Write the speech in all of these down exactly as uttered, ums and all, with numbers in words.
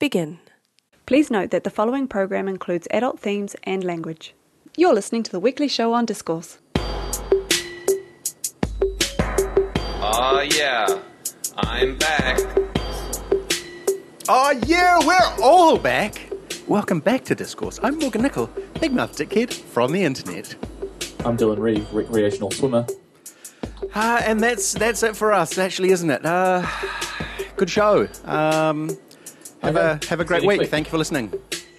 begin. Please note that the following program includes adult themes and language. You're listening to the weekly show on Discourse. Oh yeah, I'm back. Oh yeah, we're all back. Welcome back to Discourse. I'm Morgan Nicol, big mouth dickhead from the internet. I'm Dylan Reeve, recreational swimmer. Uh, and that's that's it for us, actually, isn't it? Uh, good show. Um, have Okay. a have a great See you week. quick. Thank you for listening.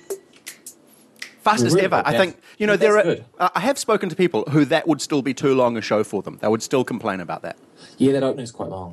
Fastest Really ever. I podcast. think you know Yeah, there that's are. good. Uh, I have spoken to people who that would still be too long a show for them. They would still complain about that. Yeah, that opening's quite long.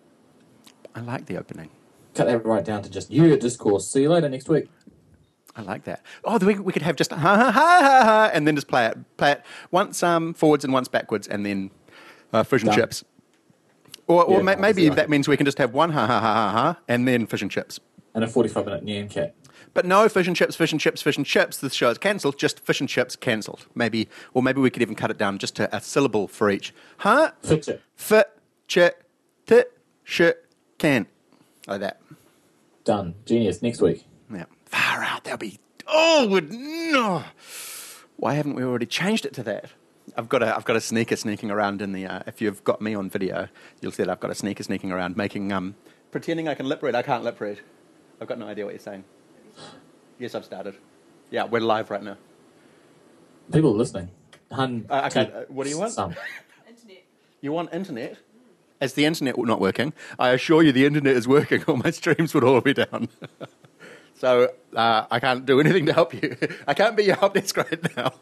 I like the opening. Cut that right down to just you at Discourse. See you later next week. I like that. Oh, the week we could have just a ha ha ha ha ha, and then just play it, play it once um, forwards and once backwards, and then uh, fish and Done. chips. Or, or Yeah, ma- no, maybe I see that means we can just have one ha ha ha ha ha, and then fish and chips. And a forty-five minute Nyan Cat. But no fish and chips, fish and chips, fish and chips. This show is cancelled. Just fish and chips cancelled. Maybe, or maybe we could even cut it down just to a syllable for each. Huh? Fix it. Fit, chit, tit, shit, can. Like that. Done. Genius. Next week. Yeah. Far out. That'll be. Oh, would no. Why haven't we already changed it to that? I've got a I've got a sneaker sneaking around in the. Uh, if you've got me on video, you'll see that I've got a sneaker sneaking around, making um, pretending I can lip read. I can't lip read. I've got no idea what you're saying. Yes, I've started. Yeah, we're live right now. People are listening. Hun, Uh, okay, to uh, what do you want? Some. You want internet? Is the internet not working? I assure you, the internet is working, or my streams would all be down. So uh, I can't do anything to help you. I can't be your help desk right now.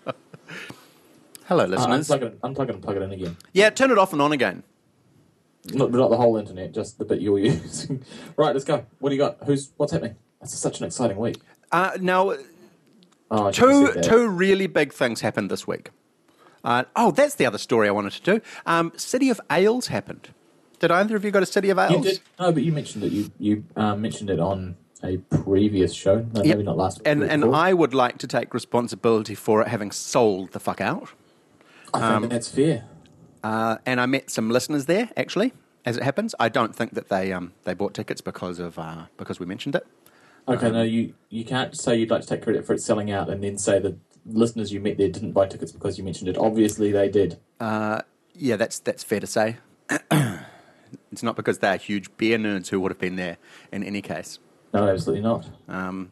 Hello, Uh, listeners. unplug it, unplug it and plug it in again. Yeah, turn it off and on again. Not, not the whole internet, just the bit you're using. Right, let's go. What do you got? Who's what's happening? It's such an exciting week. Uh, now, Oh, I shouldn't two have said that. two really big things happened this week. Uh, oh, that's the other story I wanted to do. Um, City of Ales happened. Did either of you go to City of Ales? You did no, but you mentioned it. You you um, mentioned it on a previous show. No, Yep. maybe not last week. And week and before. I would like to take responsibility for it having sold the fuck out. I think um, that's fair. Uh, and I met some listeners there, actually, as it happens. I don't think that they um, they bought tickets because of uh, because we mentioned it. Okay, no, you, you can't say you'd like to take credit for it selling out and then say that listeners you met there didn't buy tickets because you mentioned it. Obviously, they did. Uh, yeah, that's that's fair to say. It's not because they're huge beer nerds who would have been there in any case. No, absolutely not. Um,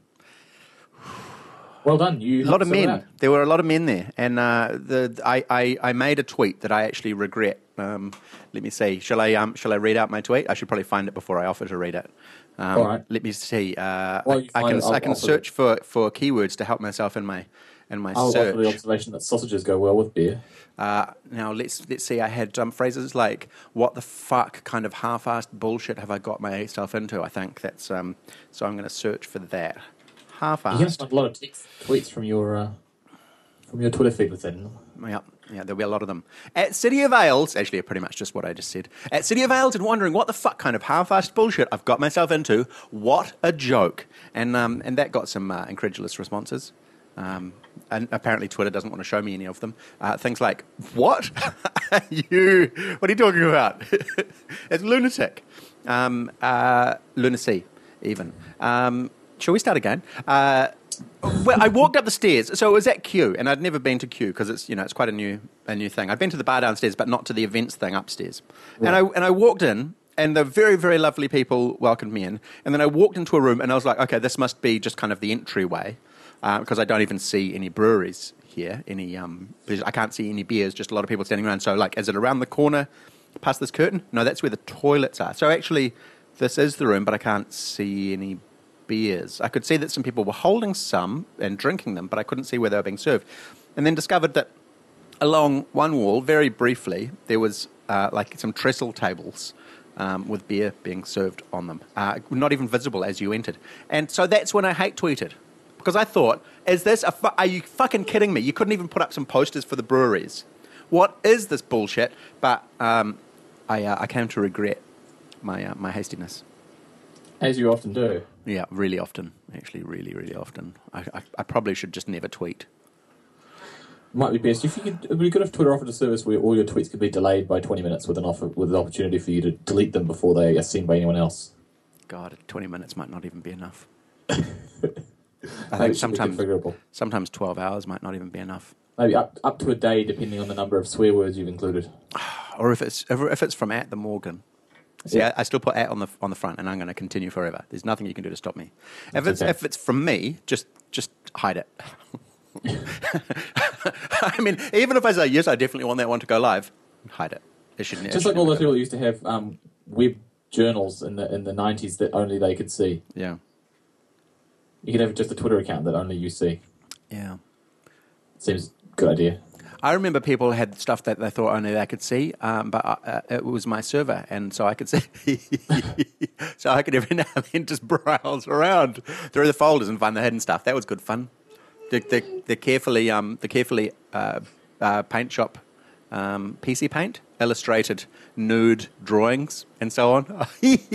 Well done. You a lot of helped sell it men. out. There were a lot of men there, and uh, the I, I, I made a tweet that I actually regret. Um, let me see. Shall I um shall I read out my tweet? I should probably find it before I offer to read it. Um, All right. Let me see. Uh, While I, you I find can it, I'll I can offer search for, for keywords to help myself in my in my I'll offer the search. observation that sausages go well with beer. Uh, now let's let's see. I had um, phrases like "what the fuck" kind of half-assed bullshit have I got myself into? I think that's um. So I'm going to search for that. You're going to Half-assed. find a lot of text, tweets from your uh, from your Twitter feed with that in them. Yeah, yeah, there'll be a lot of them. At City of Ales, actually pretty much just what I just said. At City of Ales and wondering what the fuck kind of half-assed bullshit I've got myself into. What a joke. And um, and that got some uh, incredulous responses. Um, and apparently Twitter doesn't want to show me any of them. Uh, things like, what? you, what are you talking about? It's lunatic. Um, uh, lunacy, even. Um, shall we start again? Uh, well, I walked up the stairs, so it was at Q, and I'd never been to Q because it's you know it's quite a new a new thing. I'd been to the bar downstairs, but not to the events thing upstairs. And I and I walked in, and the very very lovely people welcomed me in. And then I walked into a room, and I was like, okay, this must be just kind of the entryway uh, because I don't even see any breweries here. Any um, I can't see any beers, just a lot of people standing around. So like, is it around the corner, past this curtain? No, that's where the toilets are. So actually, this is the room, but I can't see any beers. I could see that some people were holding some and drinking them, but I couldn't see where they were being served. And then discovered that along one wall, very briefly, there was uh, like some trestle tables um, with beer being served on them, uh, not even visible as you entered. And so that's when I hate tweeted, because I thought, is this a fu- are you fucking kidding me? You couldn't even put up some posters for the breweries. What is this bullshit? But um, I uh, I came to regret my uh, my hastiness. As you often do. Yeah, really often. Actually, really, really often. I, I, I probably should just never tweet. Might be best if you could. It would be good if Twitter offered a service where all your tweets could be delayed by twenty minutes with an offer with the opportunity for you to delete them before they are seen by anyone else. God, twenty minutes might not even be enough. I Maybe think it should be sometimes configurable. sometimes twelve hours might not even be enough. Maybe up up to a day, depending on the number of swear words you've included. Or if it's if, if it's from at the Morgan. See, Yeah. I, I still put at on the on the front, and I'm going to continue forever. There's nothing you can do to stop me. If That's it's okay. if it's from me, just just hide it. I mean, even if I say yes, I definitely want that one to go live. Hide it. It shouldn't. Just it like all shouldn't those go. people that used to have um, web journals in the in the nineties that only they could see. Yeah, You could have just a Twitter account that only you see. yeah. Seems a good idea. I remember people had stuff that they thought only they could see, um, but uh, it was my server, and so I could see. So I could every now and then just browse around through the folders and find the hidden stuff. That was good fun. The, the, the carefully, um, the carefully uh, uh, paint shop um, P C Paint illustrated nude drawings and so on.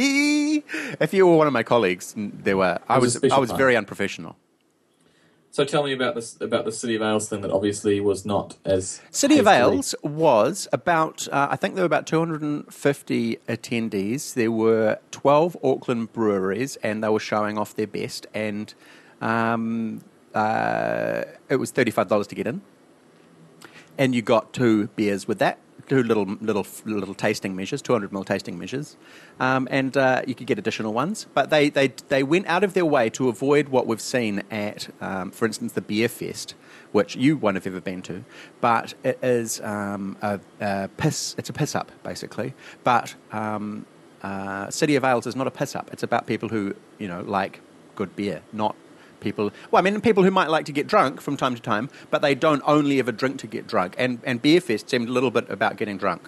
If you were one of my colleagues, there were. I was a was. special I was time. very unprofessional. So tell me about this about the City of Ales thing that obviously was not as City of hastily- Ales was about, uh, I think there were about two hundred fifty attendees. There were twelve Auckland breweries, and they were showing off their best. And um, uh, it was thirty-five dollars to get in. And you got two beers with that, two little little little tasting measures, two hundred milliliter tasting measures, um, and uh, you could get additional ones. But they, they they went out of their way to avoid what we've seen at, um, for instance, the Beer Fest, which you won't have ever been to, but it is um, a, a piss. It's a piss up basically. But um, uh, City of Ales is not a piss up. It's about people who you know like good beer, not people. Well, I mean, people who might like to get drunk from time to time, but they don't only ever drink to get drunk. And and Beer Fest seemed a little bit about getting drunk.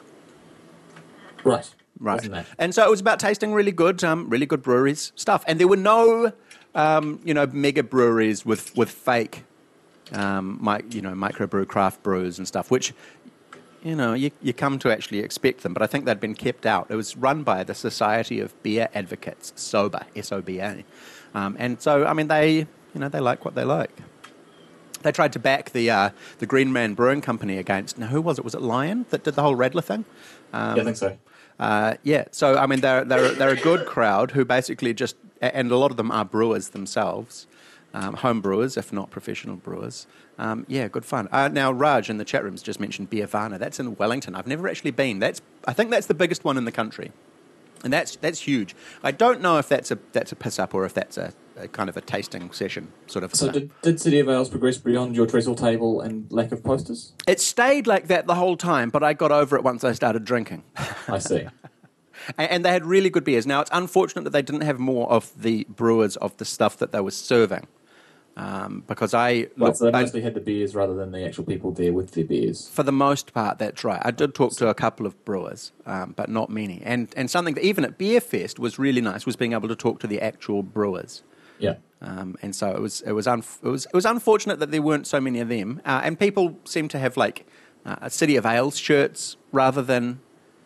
Right. Right. Wasn't that? And so it was about tasting really good, um, really good breweries stuff. And there were no, um, you know, mega breweries with with fake, um, mi- you know, microbrew craft brews and stuff, which, you know, you you come to actually expect them. But I think they'd been kept out. It was run by the Society of Beer Advocates, SOBA, S O B A, um, and so I mean they, you know, they like what they like. They tried to back the uh, the Green Man Brewing Company against. Now, who was it? Was it Lion that did the whole Radler thing? Um, Yeah, I think so. Uh, yeah, so I mean they're they're they're a good crowd who basically just, and a lot of them are brewers themselves, um, home brewers if not professional brewers. Um, yeah, good fun. Uh, now Raj in the chat room's just mentioned Beervana. That's in Wellington. I've never actually been. That's I think that's the biggest one in the country, and that's that's huge. I don't know if that's a that's a piss up or if that's a, a kind of a tasting session sort of. So thing. did, did City of Ales progress beyond your trestle table and lack of posters? It stayed like that the whole time, but I got over it once I started drinking. I see. And and they had really good beers. Now, it's unfortunate that they didn't have more of the brewers of the stuff that they were serving. Um, because I, Right, look, so they I- mostly had the beers rather than the actual people there with their beers. for the most part, that's right. I did talk to a couple of brewers, um, but not many. And and something that even at Beer Fest was really nice was being able to talk to the actual brewers. Yeah. Um, and so it was it was, unf- it was it was unfortunate that there weren't so many of them. Uh, and people seem to have like uh, City of Ales shirts rather than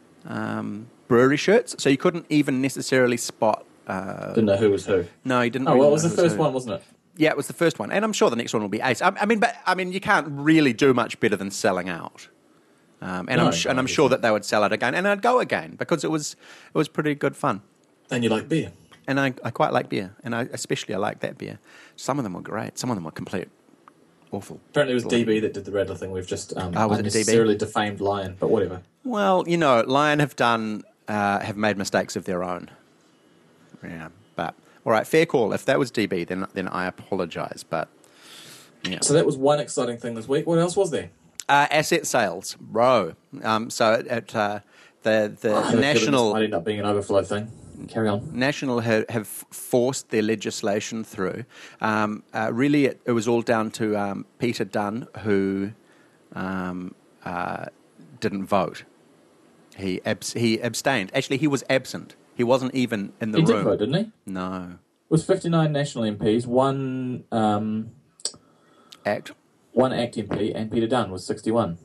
um, brewery shirts, so you couldn't even necessarily spot. Uh, Didn't know who was who. no, you didn't. Oh, really well, it know was the who first who. one, wasn't it? Yeah, it was the first one, and I'm sure the next one will be ace. I, I mean, but I mean, you can't really do much better than selling out. Um, and No, I'm sh- no, and I'm obviously. sure that they would sell it again, and I'd go again because it was it was pretty good fun. And you like beer. And I, I quite like beer, and I especially I like that beer. Some of them were great. Some of them were complete awful. Apparently it was D B that did the Radler thing. We've just um, Oh, was it D B? unnecessarily defamed Lion, but whatever. Well, you know, Lion have done uh, have made mistakes of their own. Yeah, but all right, fair call. If that was D B, then then I apologise. But yeah, So that was one exciting thing this week. What else was there? uh, asset sales, bro. Um, so at, at uh, the the I had a feeling this national. might end up being an overflow thing. Carry on. National ha- have forced their legislation through. Um, uh, really, it, it was all down to um, Peter Dunn, who um, uh, didn't vote. He abs- he abstained. Actually, he was absent. He wasn't even in the He room. did vote, didn't he? It No. was fifty-nine national M Ps, one um, Act. one ACT M P, and Peter Dunn was sixty-one.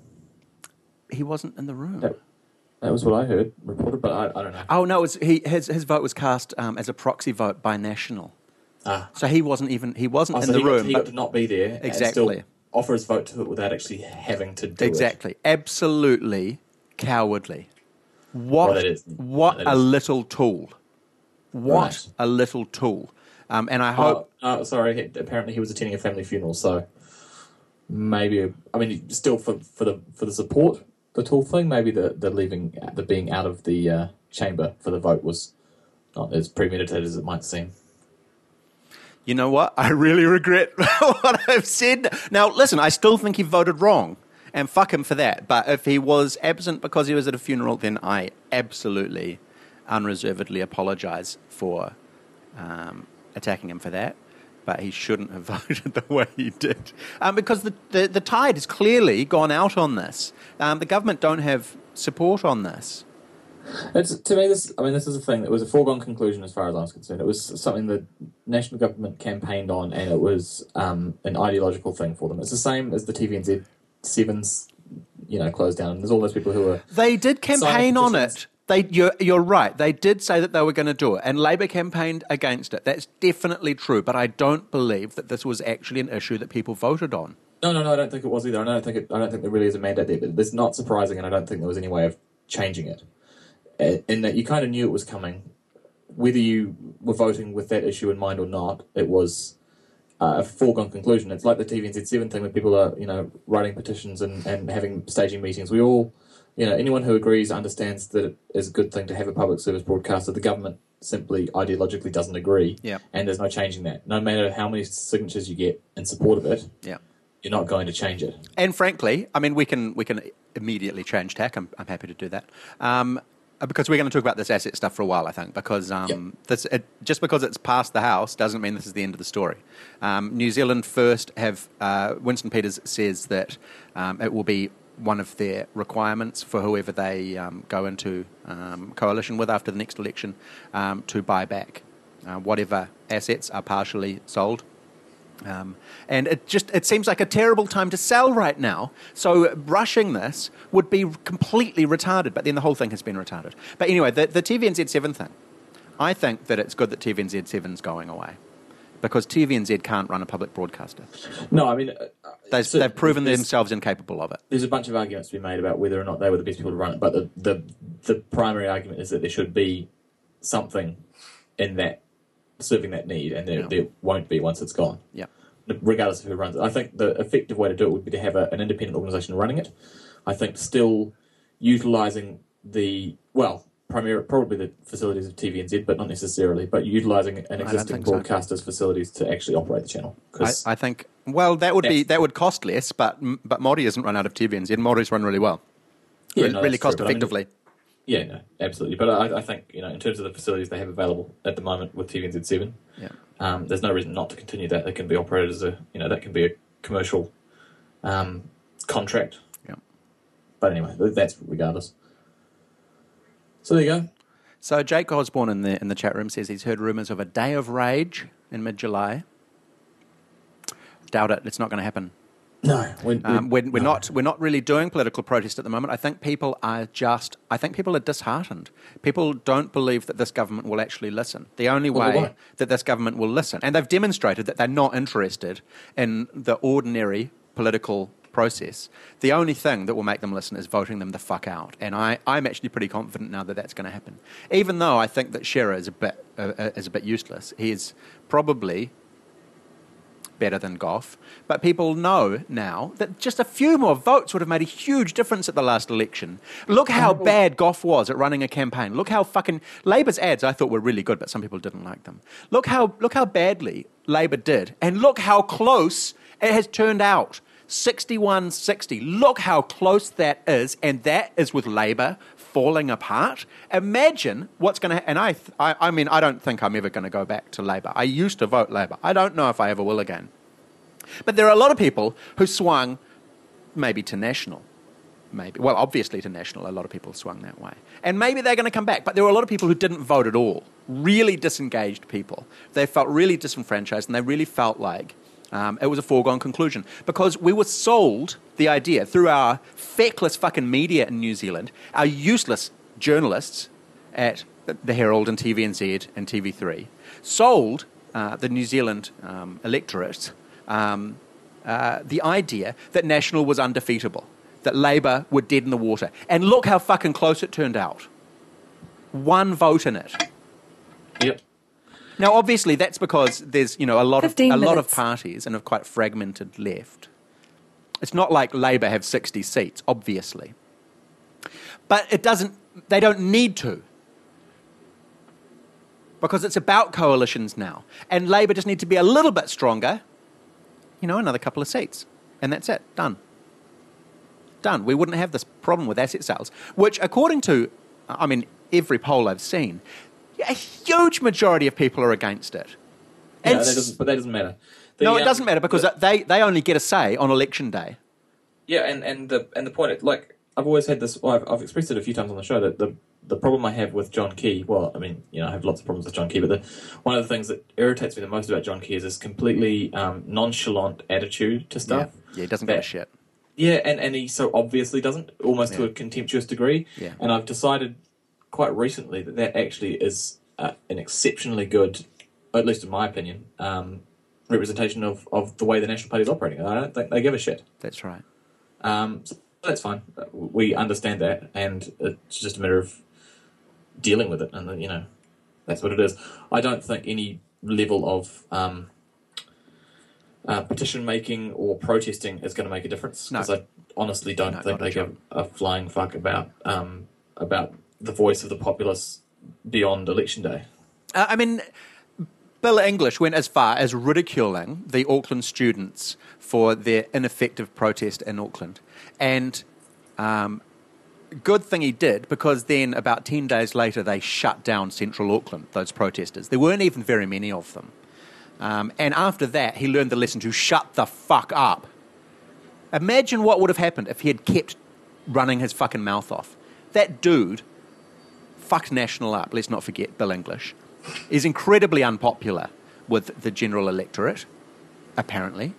He wasn't in the room. That, that was what I heard reported, but I, I don't know. Oh no! It was, he his his vote was cast um, as a proxy vote by National. Ah. So he wasn't even he wasn't Oh, in so the he got, room. he but got to not be there and Exactly. still offer his vote to it without actually having to do it. Exactly. Absolutely cowardly. What, Well, that is- what that a is. little tool. What Right. a little tool. Um, and I hope... Oh, uh, sorry, he, apparently he was attending a family funeral, so maybe... I mean, still for, for the for the support, the Tool thing, maybe the, the leaving, the being out of the uh, chamber for the vote was not as premeditated as it might seem. You know what? I really regret what I've said. Now, listen, I still think he voted wrong, and fuck him for that. But if he was absent because he was at a funeral, then I absolutely, unreservedly apologise for um, attacking him for that. But he shouldn't have voted the way he did. Um, because the, the, the tide has clearly gone out on this. Um, the government don't have support on this. It's, to me, this I mean, this is a thing that was a foregone conclusion as far as I was concerned. It was something the national government campaigned on, and it was um, an ideological thing for them. It's the same as the T V N Z sevens, you know, closed down. And there's all those people who are... They did campaign on it. They, you're, you're right. They did say that they were going to do it, and Labor campaigned against it. That's definitely true, but I don't believe that this was actually an issue that people voted on. No, no, no, I don't think it was either. I don't think it, I don't think there really is a mandate there, but it's not surprising, and I don't think there was any way of changing it. In that you kind of knew it was coming, whether you were voting with that issue in mind or not. It was uh, a foregone conclusion. It's like the T V N Z seven thing, where people are, you know, writing petitions and, and having staging meetings. We all, you know, anyone who agrees understands that it is a good thing to have a public service broadcaster. The government simply ideologically doesn't agree, yeah. and there's no changing that. No matter how many signatures you get in support of it, yeah. you're not going to change it. And frankly, I mean, we can we can immediately change tack. I'm, I'm happy to do that. Um, Because we're going to talk about this asset stuff for a while, I think, because um, yep. this it, just because it's passed the House doesn't mean this is the end of the story. Um, New Zealand First have, uh, Winston Peters says that um, it will be one of their requirements for whoever they um, go into um, coalition with after the next election um, to buy back uh, whatever assets are partially sold. Um, and it just it seems like a terrible time to sell right now. So rushing this would be completely retarded, but then the whole thing has been retarded. But anyway, the, the T V N Z seven thing, I think that it's good that T V N Z seven is going away, because T V N Z can't run a public broadcaster. No, I mean... Uh, they've, so they've proven themselves incapable of it. There's a bunch of arguments to be made about whether or not they were the best people to run it, but the, the, the primary argument is that there should be something in that, serving that need, and there, yeah. there won't be once it's gone. Yeah. Regardless of who runs it. I think the effective way to do it would be to have a, an independent organisation running it. I think still utilising the, well, primarily probably the facilities of T V N Z, but not necessarily, but utilising an existing broadcaster's so. facilities to actually operate the channel. I, I think, well, that would be that would cost less, but but Māori isn't run out of T V N Z. Māori's run really well. Yeah, really, no, really cost true, effectively. I mean, yeah, no, absolutely. But I, I think, you know, in terms of the facilities they have available at the moment with T V N Z seven, yeah. Um, there's no reason not to continue that. They can be operated as a, you know, that can be a commercial um, contract. Yeah. But anyway, that's regardless. So there you go. So Jake Osborne in the in the chat room says he's heard rumours of a day of rage in mid-July. Doubt it. It's not going to happen. No, we're, um, we're, we're no. not. We're not really doing political protest at the moment. I think people are just. I think people are disheartened. People don't believe that this government will actually listen. The only way well, that this government will listen, and they've demonstrated that they're not interested in the ordinary political process. The only thing that will make them listen is voting them the fuck out. And I, I'm actually pretty confident now that that's going to happen. Even though I think that Shearer is a bit uh, is a bit useless. He is probably better than Gough, but people know now that just a few more votes would have made a huge difference at the last election. Look how bad Gough was at running a campaign. Look how fucking Labour's ads I thought were really good, but some people didn't like them. Look how look how badly Labour did, and look how close it has turned out. sixty-one sixty. Look how close that is, and that is with Labour falling apart. Imagine what's going to... And I, I, I mean, I don't think I'm ever going to go back to Labour. I used to vote Labour. I don't know if I ever will again. But there are a lot of people who swung maybe to National. Maybe. Well, obviously to National, a lot of people swung that way. And maybe they're going to come back. But there were a lot of people who didn't vote at all. Really disengaged people. They felt really disenfranchised, and they really felt like Um, it was a foregone conclusion, because we were sold the idea through our feckless fucking media in New Zealand, our useless journalists at the Herald and T V N Z and T V three, sold uh, the New Zealand um, electorate um, uh, the idea that National was undefeatable, that Labour were dead in the water. And look how fucking close it turned out. One vote in it. Yep. Now, obviously, that's because there's you know a lot of fifteen a lot of minutes. parties and a quite fragmented left. It's not like Labour have sixty seats, obviously, but it doesn't. They don't need to, because it's about coalitions now, and Labour just need to be a little bit stronger. You know, another couple of seats, and that's it. Done. Done. We wouldn't have this problem with asset sales, which, according to, I mean, every poll I've seen, a huge majority of people are against it. Yeah, And that s- doesn't, but that doesn't matter. The, no, it um, doesn't matter because the- they, they only get a say on election day. Yeah, and, and the and the point, like I've always had this. Well, I've, I've expressed it a few times on the show that the the problem I have with John Key. Well, I mean, you know, I have lots of problems with John Key, but the, one of the things that irritates me the most about John Key is his completely um, nonchalant attitude to Yeah, stuff. yeah, he doesn't give a That- shit. Yeah, and, and he so obviously doesn't, almost to Yeah. a contemptuous degree. Yeah. And I've decided quite recently that that actually is uh, an exceptionally good, at least in my opinion, um, representation of, of the way the National Party is operating. I don't think they give a shit. That's right. Um, so that's fine. We understand that, and it's just a matter of dealing with it, and you know, that's what it is. I don't think any level of um, uh, petition making or protesting is going to make a difference, No. because I honestly don't No, think not a they give a flying fuck about um, about the voice of the populace beyond election day. Uh, I mean, Bill English went as far as ridiculing the Auckland students for their ineffective protest in Auckland. And um, good thing he did, because then about ten days later they shut down central Auckland, those protesters. There weren't even very many of them. Um, and after that, he learned the lesson to shut the fuck up. Imagine what would have happened if he had kept running his fucking mouth off. That dude fucked National up, let's not forget Bill English, is incredibly unpopular with the general electorate, apparently.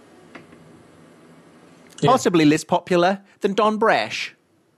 Yeah. Possibly less popular than Don Brash.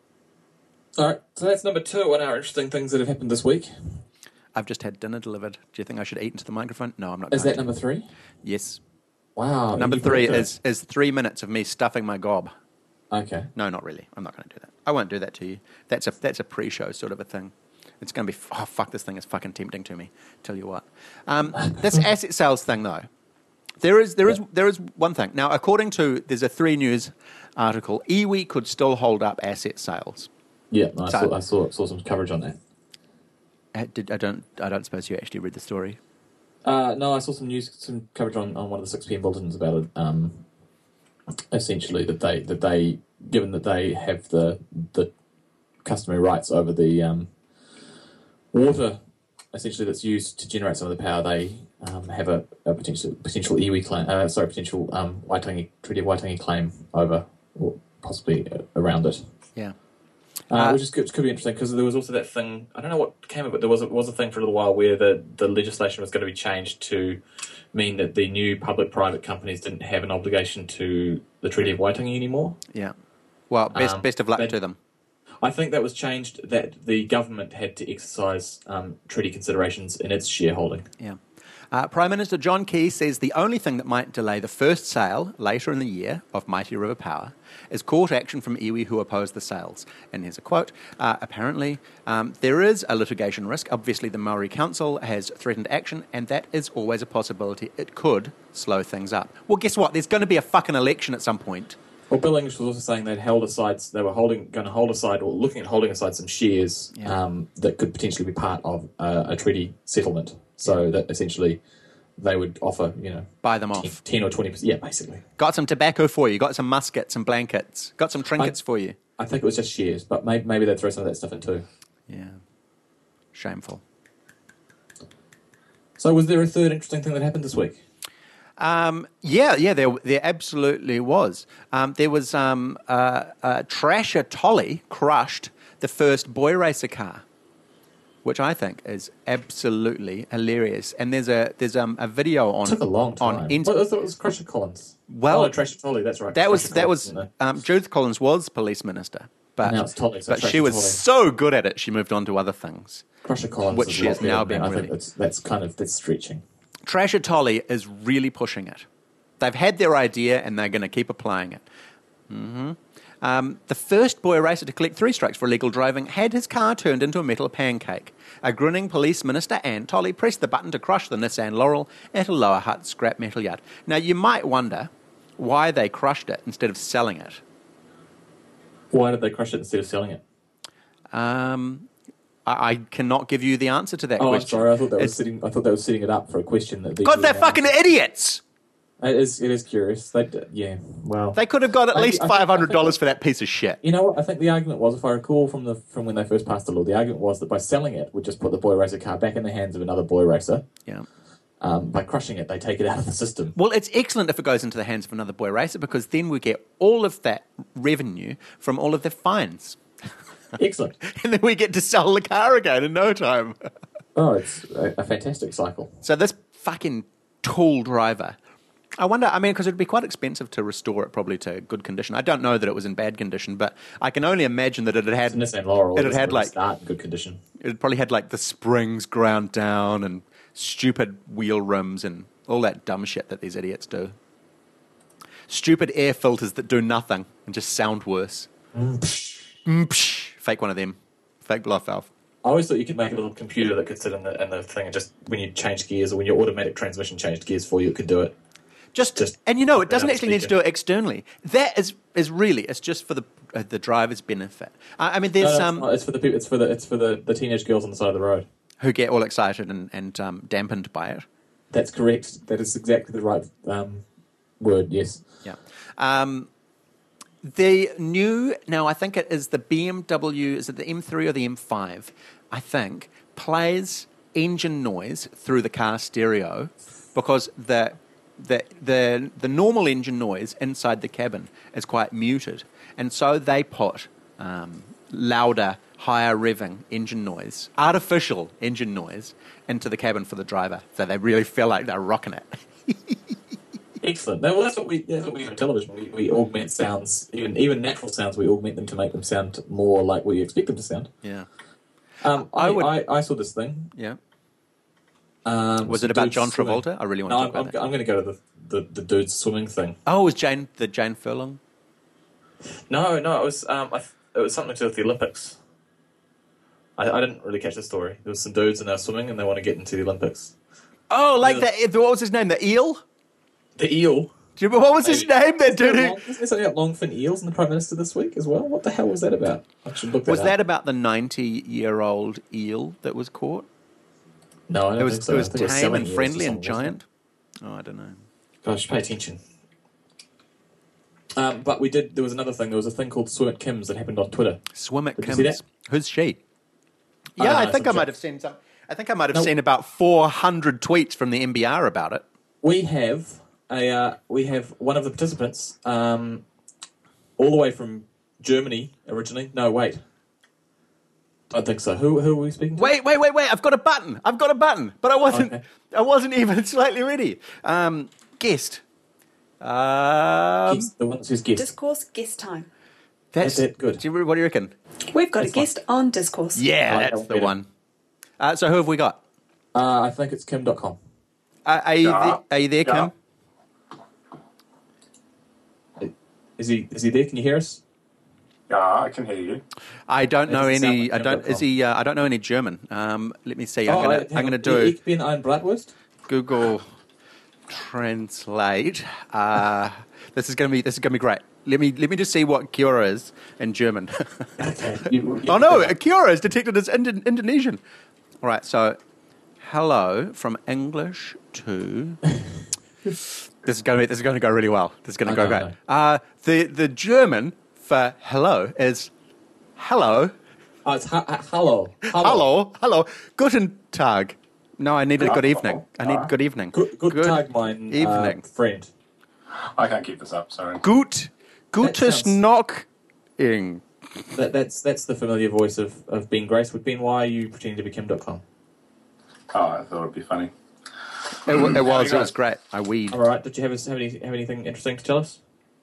All right, so that's number two on our interesting things that have happened this week. I've just had dinner delivered. Do you think I should eat into the microphone? No, I'm not Is going that to. number three? Yes. Wow. Number you three brought it. is, is three minutes of me stuffing my gob. Okay. No, not really. I'm not going to do that. I won't do that to you. That's a that's a pre-show sort of a thing. It's going to be, oh, fuck, this thing is fucking tempting to me. Tell you what. Um, this asset sales thing, though, there is there is there is one thing. Now, according to, there's a Three News article, iwi could still hold up asset sales. Yeah, no, I, So- saw, I saw saw some coverage on that. Uh, Did, I don't I don't suppose you actually read the story. Uh, no, I saw some news, some coverage on, on one of the six p.m. bulletins about it. Um, essentially, that they that they, given that they have the the customary rights over the um, water, essentially that's used to generate some of the power, they um, have a, a potential potential iwi claim. Uh, sorry, potential um, Waitangi Treaty of Waitangi claim over, or possibly uh, around it. Yeah. Uh, Uh, which is good, could be interesting, because there was also that thing. I don't know what came of it. There was a, was a thing for a little while where the, the legislation was going to be changed to mean that the new public-private companies didn't have an obligation to the Treaty of Waitangi anymore. Yeah. Well, best Um, best of luck they- to them. I think that was changed, that the government had to exercise um, treaty considerations in its shareholding. Yeah. Uh, Prime Minister John Key says the only thing that might delay the first sale later in the year of Mighty River Power is court action from iwi who oppose the sales. And here's a quote. Uh, apparently, um, there is a litigation risk. Obviously, the Maori Council has threatened action, and that is always a possibility. It could slow things up. Well, guess what? There's going to be a fucking election at some point. Well, Bill English was also saying they'd held aside, they were holding, going to hold aside, or looking at holding aside some shares Yeah. um, that could potentially be part of uh, a treaty settlement. So that essentially they would offer, you know, Buy them ten, off. ten or twenty percent. Yeah, basically. Got some tobacco for you. Got some muskets and blankets. Got some trinkets for you. I think it was just shares, but maybe, maybe they'd throw some of that stuff in too. Yeah. Shameful. So was there a third interesting thing that happened this week? Um, yeah, yeah, there, there absolutely was. Um, there was um, uh, uh, Trasher Tolly crushed the first boy racer car, which I think is absolutely hilarious. And there's a there's um, a video on It took a long time. on int- well, I thought it was Crusher Collins. Well, oh, no, Trasher Tolly, that's right. that was Crusher that Collins, was isn't it? um, Judith Collins was police minister, but Now it's Tolly, so but she Trasher was Tolly. so good at it, she moved on to other things. Crusher Collins, which is she a lot has now better, been I really- think that's, that's kind of that's stretching. Trasher Tolly is really pushing it. They've had their idea and they're going to keep applying it. hmm Um, the first boy racer to collect three strikes for illegal driving had his car turned into a metal pancake. A grinning police minister, Anne Tolley, pressed the button to crush the Nissan Laurel at a Lower Hutt scrap metal yard. Now, you might wonder why they crushed it instead of selling it. Why did they crush it instead of selling it? Um, I, I cannot give you the answer to that Oh, I'm question. sorry. I thought that was It's- setting. I thought they were setting it up for a question that. God, they're fucking idiots! It is. It is curious. They, d- yeah. Well, They could have got at I- least I think- I five hundred dollars think- for that piece of shit. you know what? I think the argument was, if I recall from the from when they first passed the law, the argument was that by selling it, would just put the boy racer car back in the hands of another boy racer. Yeah. Um, by crushing it, they take it out of the system. Well, it's excellent if it goes into the hands of another boy racer because then we get all of that revenue from all of the fines. Excellent. And then we get to sell the car again in no time. Oh, it's a, a fantastic cycle. So this fucking tool driver, I wonder, I mean, because it'd be quite expensive to restore it probably to good condition. I don't know that it was in bad condition, but I can only imagine that it had had, It's a Nissan Laurel. it It had had like, start in good condition. it probably had like the springs ground down and stupid wheel rims and all that dumb shit that these idiots do. Stupid air filters that do nothing and just sound worse. Mm, psh. Fake one of them. Fake blow valve. I always thought you could make a little computer that could sit in the in the thing and just when you change gears or when your automatic transmission changed gears for you, it could do it. Just, Just and you know, it doesn't without actually need to speaking. do it externally. That is is really, it's just for the uh, the driver's benefit. I, I mean, No, there's no, some it's, not. It's for the people. It's for the it's for the, the teenage girls on the side of the road. who get all excited and, and um, dampened by it. That's correct. That is exactly the right um, word. Yes. Yeah. Um, the new, now I think it is the B M W, is it the M three or the M five, I think, plays engine noise through the car stereo because the the the the normal engine noise inside the cabin is quite muted, and so they put um, louder, higher revving engine noise, artificial engine noise, into the cabin for the driver, so they really feel like they're rocking it. Excellent. No, well, that's what we that's what we do on television. We, we augment sounds, even even natural sounds. We augment them to make them sound more like what you expect them to sound. Yeah, Um, I I, would- I, I saw this thing. yeah. Um, Was some it about dudes John swimming. Travolta? I really want No, to I'm, talk about I'm, that. I'm going to go to the, the, the dudes swimming thing. Oh, it was Jane the Jane Furlong? No, no, it was um, I, th- it was something to do with the Olympics. I, I didn't really catch the story. There was some dudes and they're swimming and they want to get into the Olympics. Oh, like Yeah. the what was his name? The eel? The eel. Do you remember what was his Maybe. name? That Isn't there dude. long- isn't there something about longfin eels in the Prime Minister this week as well? What the hell was that about? I should look that Was up. that about the ninety-year-old eel that was caught? No, I don't It was think so. it I was think tame selling and eels friendly or and something, wasn't giant. Oh, I don't know. it? Gosh, pay attention. Um, but we did. There was another thing. There was a thing called Swim at Kim's that happened on Twitter. Swim at Did you see Kim's. that? Who's she? I Yeah, don't I, know, think I some might chick. have seen some. I think I might have No. seen about four hundred tweets from the N B R about it. We have a uh, we have one of the participants, um, all the way from Germany originally. No, wait, don't think so. Who who are we speaking to? Wait, wait, wait, wait! I've got a button. I've got a button, but I wasn't. Okay. I wasn't even slightly ready. Um, guest. Um, Guest, the one that says guest. Discourse guest time. that's That's it, good. Do you, what do you reckon? We've got That's a guest on Discourse. Yeah, Right, that's I'll the get it. one. Uh, so who have we got? Uh, I think it's Kim dot com. Uh, are, you Yeah. the- are you there, Kim? Yeah. Is he is he there? Can you hear us? Yeah, I can hear you. I don't It know doesn't sound any. like I don't. Kim dot com. Is he? Uh, I don't know any German. Um, let me see. I'm Oh, gonna. uh, I'm hang gonna on. do Ich bin ein Bratwurst. Google Translate. Uh, this is gonna be. This is gonna be great. Let me. Let me just see what Kiora is in German. Okay. You- you- Oh no, Kiora is detected as Indo- Indonesian. All right. So, hello from English to. This is going to be, this is going to go really well. This is going to I go know, I great. know. Uh, the the German for hello is hello, Oh, it's ha- ha- hello. hello, hello, guten Tag. No, I need a good evening. I need good evening. Good, good, Tag, mein evening. Uh, friend. I can't keep this up, sorry. Gut, gutes sounds- Knocking. That, that's that's the familiar voice of, of Ben Grace. With Ben, why are you pretending to be Kim dot com? Oh, I thought it'd be funny. It, wa- it was. It guys? was great. I weed. All right. Did you have us- have any have anything interesting to tell us?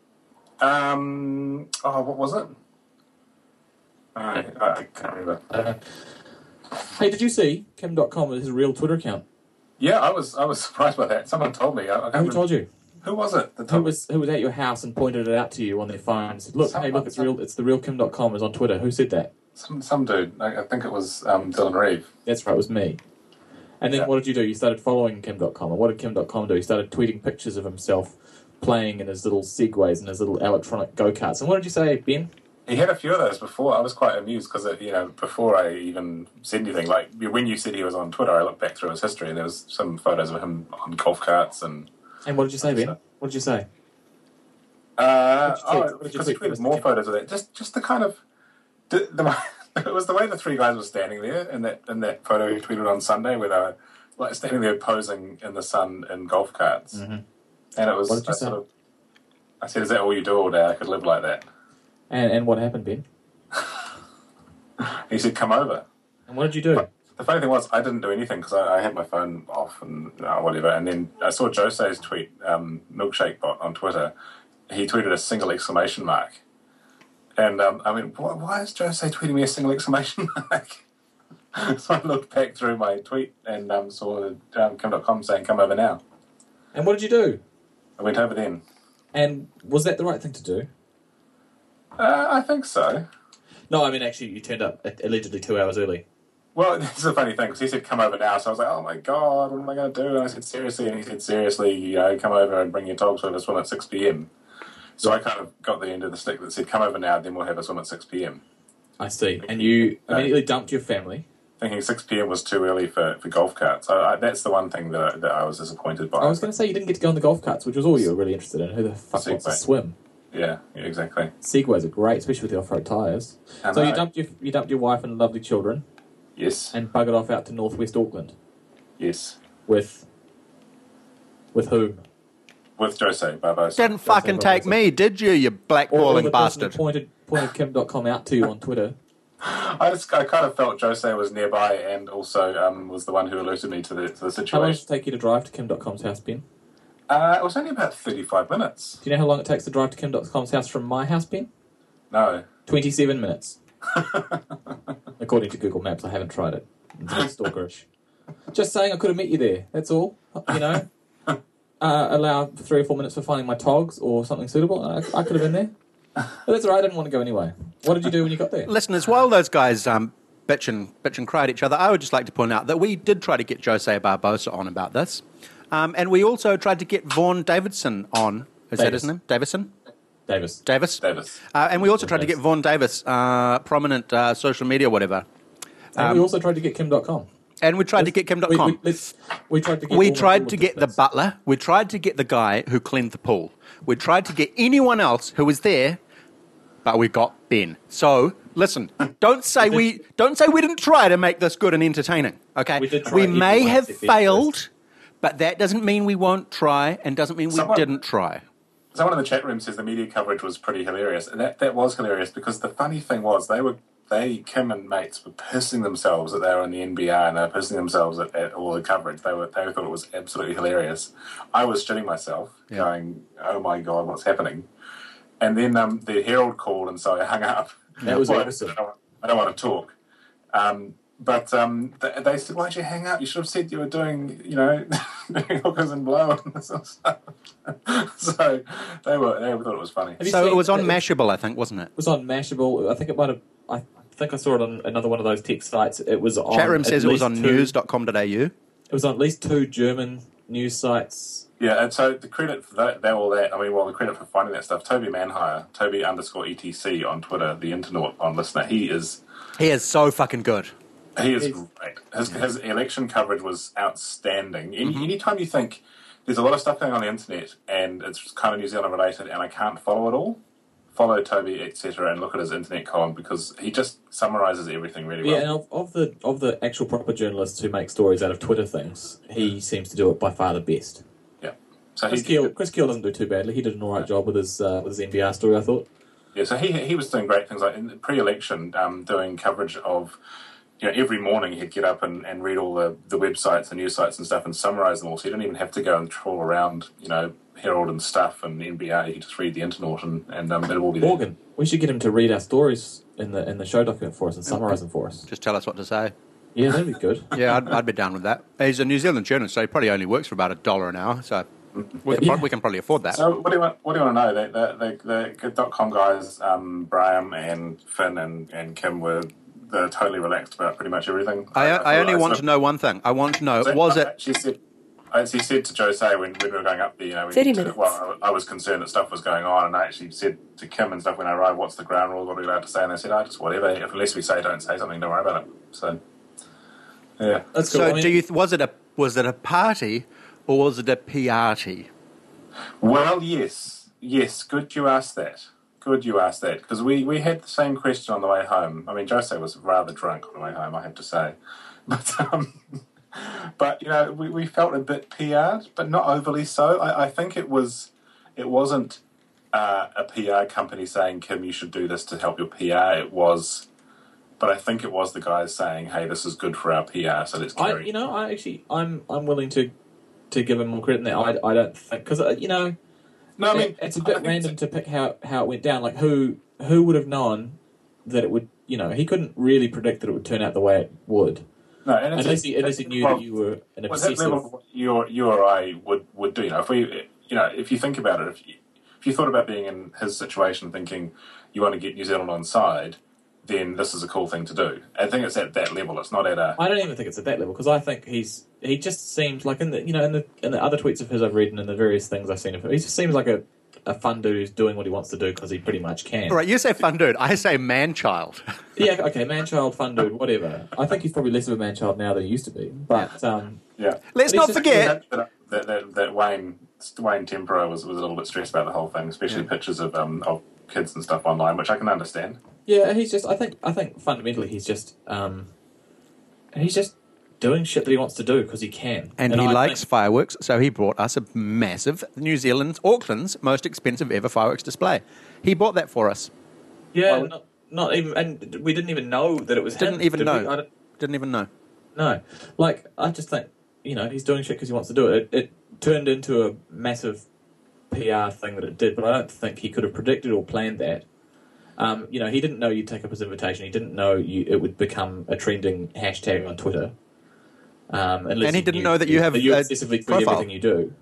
Um, oh, what was it? I, I can't remember. Uh, hey, did you see Kim dot com is his real Twitter account? Yeah, I was I was surprised by that. Someone told me. I, I can't Who remember. told you? Who was it? The Who top- was who was at your house and pointed it out to you on their phone and said, "Look, Some- hey, look, it's some- real. It's the real Kim dot com is on Twitter." Who said that? Some some dude. I, I think it was um, Dylan Reeve. That's right, it was me. And then Yeah. what did you do? You started following Kim dot com. And what did Kim dot com do? He started tweeting pictures of himself playing in his little Segways and his little electronic go-karts. And what did you say, Ben? He had a few of those before. I was quite amused because, you know, before I even said anything, like when you said he was on Twitter, I looked back through his history and there was some photos of him on golf carts and. And what did you say, Ben? What did you say? Uh, What did you tweet? oh, What did you because he tweet? tweeted more photos of that. Just, just the kind of. The, the, it was the way the three guys were standing there in that in that photo he tweeted on Sunday, where they were like standing there posing in the sun in golf carts, Mm-hmm. and it was. What did you I say? Sort of, I said, "Is that all you do all day? I could live like that." And and what happened, Ben? He said, "Come over." And what did you do? The funny thing was, I didn't do anything because I, I had my phone off and uh, whatever. And then I saw Jose's tweet, um, Milkshake Bot on Twitter. He tweeted a single exclamation mark. And um, I mean, why, why is Jose tweeting me a single exclamation mark? So I looked back through my tweet and um, saw um, Kim dot com saying, "Come over now." And what did you do? I went over then. And was that the right thing to do? Uh, I think so. No, I mean, actually, you turned up allegedly two hours early. Well, this is a funny thing because he said, "Come over now." So I was like, "Oh my god, what am I going to do?" And I said, "Seriously?" And he said, "Seriously, you know, come over and bring your dogs with a swim at six p.m." So I kind of got the end of the stick that said, "Come over now, then we'll have a swim at six p.m." I see. And you immediately dumped your family. Thinking six p.m. was too early for, for golf carts. So I, that's the one thing that I, that I was disappointed by. I was going to say you didn't get to go on the golf carts, which was all you were really interested in. Who the fuck wants to Segway. swim? Yeah, yeah, exactly. Segways are great, especially with the off-road tyres. I So you know. dumped your you dumped your wife and lovely children Yes, and buggered off out to northwest Auckland yes. with with whom? With Jose Barbosa. Didn't fucking take me, did you, you Or, or blackballing the person bastard? who pointed pointed Kim dot com out to you on Twitter. I just, I kind of felt Jose was nearby and also um, was the one who alerted me to the to the How long did situation. it take you to drive to Kim dot com's house, Ben? Uh, it was only about thirty-five minutes. Do you know how long it takes to drive to Kim dot com's house from my house, Ben? No. twenty-seven minutes. According to Google Maps, I haven't tried it. It's a bit stalkerish. Just saying I could have met you there, that's all. You know? Uh, allow three or four minutes for finding my togs or something suitable. I, I could have been there. But that's all right, I didn't want to go anyway. What did you do when you got there? Listeners, while those guys um, bitch, and, bitch and cry at each other, I would just like to point out that we did try to get Jose Barbosa on about this. Um, and we also tried to get Vaughan Davidson on. Is that his Davis. name? Davison? Davis. Davis? Davis. Uh, and we also tried to get Vaughan Davis, uh, prominent uh, social media, whatever. And we also tried to get Kim dot com. And we tried to get Kim dot com. We, we, let's- we tried to get We all- all tried of to this get the bits. butler. We tried to get the guy who cleaned the pool. We tried to get anyone else who was there, but we got Ben. So listen, don't say we don't say we didn't try to make this good and entertaining. Okay, We did try we everyone may have except Ben failed, first. but that doesn't mean we won't try, and doesn't mean we Someone- didn't try. Someone in the chat room says the media coverage was pretty hilarious, and that, that was hilarious because the funny thing was they were they Kim and mates were pissing themselves that they were on the N B R and they were pissing themselves at, at all the coverage. They were they thought it was absolutely hilarious. I was shitting myself, Yeah. going, "Oh my god, what's happening?" And then um, the Herald called, and so I hung up. That was Well, awesome. I don't, I don't want to talk. Um, but um, they, they said, "Why'd you hang up? You should have said you were doing, you know, doing hookers and blow and this sort of stuff." So they were they thought it was funny. Have you So seen- it was on it Mashable, I think, wasn't it? was on Mashable. I think it might have. I think I saw it on another one of those tech sites. It was on. Chat room at says it was least on two- news dot com dot a u. It was on at least two German news sites. Yeah, and so the credit for that, that all that, I mean, well, the credit for finding that stuff, Toby Manhire, Toby underscore E T C on Twitter, the Internaut on Listener, he is He is so fucking good. he is He's- great. His, his election coverage was outstanding. Any, Mm-hmm. Anytime you think there's a lot of stuff going on the internet and it's kind of New Zealand related and I can't follow it all, follow Toby, et cetera, and look at his internet column because he just summarises everything really Yeah, well. and of, of the of the actual proper journalists who make stories out of Twitter things, he seems to do it by far the best. Yeah. So Chris he, Keel, Chris Keel doesn't do too badly. He did an all right job with his uh, with his N B R story, I thought. Yeah, so he he was doing great things like in the pre-election, um, doing coverage of, you know, every morning he'd get up and, and read all the, the websites, the news sites and stuff and summarise them all. So you didn't even have to go and trawl around, you know, Herald and stuff and N B R. You could just read the Internaut and, and um, it'll all be there. Morgan, we should get him to read our stories in the in the show document for us and summarise them for us. Just tell us what to say. Yeah, that'd be good. Yeah, I'd, I'd be down with that. He's a New Zealand journalist, so he probably only works for about a dollar an hour. So We can, Yeah. pro- we can probably afford that. So what do you want? What do you want to know? The the the, the dot com guys, um, Brian and Finn and, and Kim were they're totally relaxed about pretty much everything. I, I only want sort to know one thing. I want to know, of- was I it... actually said, I actually said to Jose when, when we were going up there, you know, we thirty to- minutes. well, I, I was concerned that stuff was going on, and I actually said to Kim and stuff when I arrived, "What's the ground rules? What are we allowed to say?" And they said, "Oh, just whatever. If unless we say don't say something, don't worry about it." So, yeah. That's cool. So I mean, do you, was it a was it a party or was it a P R T? Well, yes, yes. Good you asked that. Good you asked that because we, we had the same question on the way home. I mean, Jose was rather drunk on the way home, I have to say, but um, but you know, we, we felt a bit P R'd, but not overly so. I, I think it was it wasn't uh, a P R company saying, "Kim, you should do this to help your P R." It was, but I think it was the guys saying, "Hey, this is good for our P R, so let's I, carry." you know, I actually, I'm, I'm willing to, to give him more credit than that. I, I don't think because uh, you know, no, I mean it- it's a I bit think random it's- to pick how, how it went down. Like who, who would have known that it would? You know, he couldn't really predict that it would turn out the way it would. No, and it's- Unless he, unless he knew well, that you were an Well, that obsessive. level of what you or you or I would, would do. You know, if we, you know, if you think about it, if you, if you thought about being in his situation, thinking you want to get New Zealand on side, then this is a cool thing to do. I think it's at that level. It's not at a. I don't even think it's at that level because I think he's he just seems like in the you know in the in the other tweets of his I've read and in the various things I've seen of him, he just seems like a, a fun dude who's doing what he wants to do because he pretty much can. All right, you say fun dude. I say man child. Yeah, okay, man child, fun dude, whatever. I think he's probably less of a man child now than he used to be. But um, Yeah. Let's But not he's just- forget. That, that, that, that Wayne Wayne Tempero was, was a little bit stressed about the whole thing, especially pictures of um of kids and stuff online, which I can understand. yeah, he's just I think I think fundamentally he's just um, he's just doing shit that he wants to do because he can. And, he I likes think- fireworks, so he brought us a massive New Zealand, Auckland's most expensive ever fireworks display. He bought that for us. Yeah, Well- not, not even, and we didn't even know that it was him. Didn't even did we? know. I don't, Didn't even know. no, like I just think you know he's doing shit because he wants to do it. it. It turned into a massive P R thing that it did, but I don't think he could have predicted or planned that. Um, you know, he didn't know you'd take up his invitation. He didn't know you, it would become a trending hashtag on Twitter. Um, unless And he didn't knew know that you have you a excessively tweet profile. everything you do.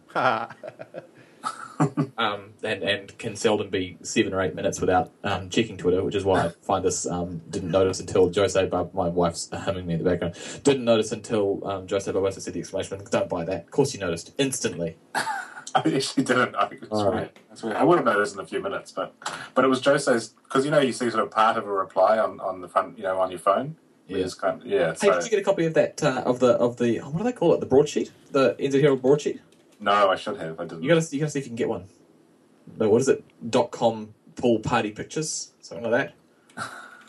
um, and, and can seldom be seven or eight minutes without um, checking Twitter, which is why I find this um, didn't notice until Jose, Bar- my wife's humming me in the background, didn't notice until um, Jose Barbosa said the exclamation mark. Don't buy that. Of course you noticed instantly. I actually didn't. I think it's All weird. right. That's weird. I would have noticed in a few minutes, but but it was Jose's because you know you see sort of part of a reply on, on the front, you know, on your phone. Yeah. It's kind of, yeah. Hey, So did you get a copy of that uh, of the of the what do they call it? The broadsheet, the N Z Herald broadsheet. no, I should have. I didn't. You gotta you gotta see if you can get one. No, what is it? Dot com pool party pictures, something like that.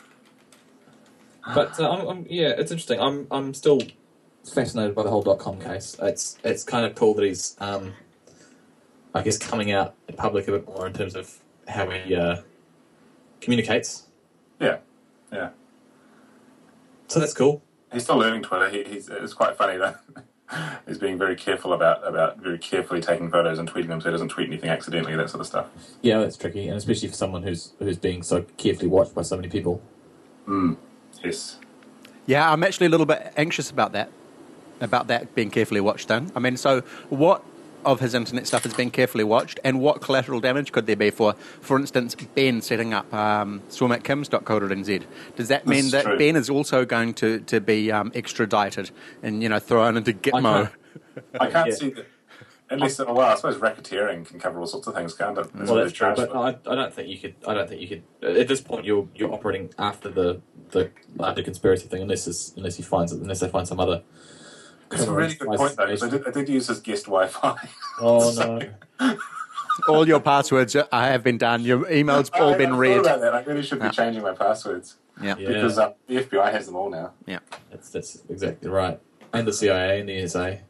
But uh, I'm, I'm, yeah, it's interesting. I'm I'm still fascinated by the whole dot com case. It's it's kind of cool that he's um, I guess coming out in public a bit more in terms of how he uh, communicates. Yeah, yeah. So that's cool. He's still learning Twitter. He, he's it's quite funny though. He's being very careful about about very carefully taking photos and tweeting them, so he doesn't tweet anything accidentally. That sort of stuff. Yeah, that's tricky, and especially for someone who's who's being so carefully watched by so many people. Yes. Yeah, I'm actually a little bit anxious about that, about that being carefully watched then. I mean, so what of his internet stuff is being carefully watched, and what collateral damage could there be for, for instance, Ben setting up um, swim at kims dot co dot n z? Does that mean That's that true. Ben is also going to, to be um, extradited and, you know, thrown into Gitmo? can't- I can't Yeah. see that. Unless, well, I suppose racketeering can cover all sorts of things, can't it? Well, that's true, but I, I don't think you could. I don't think you could. At this point, you're you're operating after the the larger conspiracy thing, unless it's, unless he finds unless they find some other. It's a really good point, though, because I did, I did use his guest Wi-Fi. Oh So- no! All your passwords are- have been done. Your emails all I been thought read. about that. I really should be Yeah. changing my passwords Yeah. Yeah. because uh, the F B I has them all now. Yeah. That's that's exactly right. And the C I A and the N S A.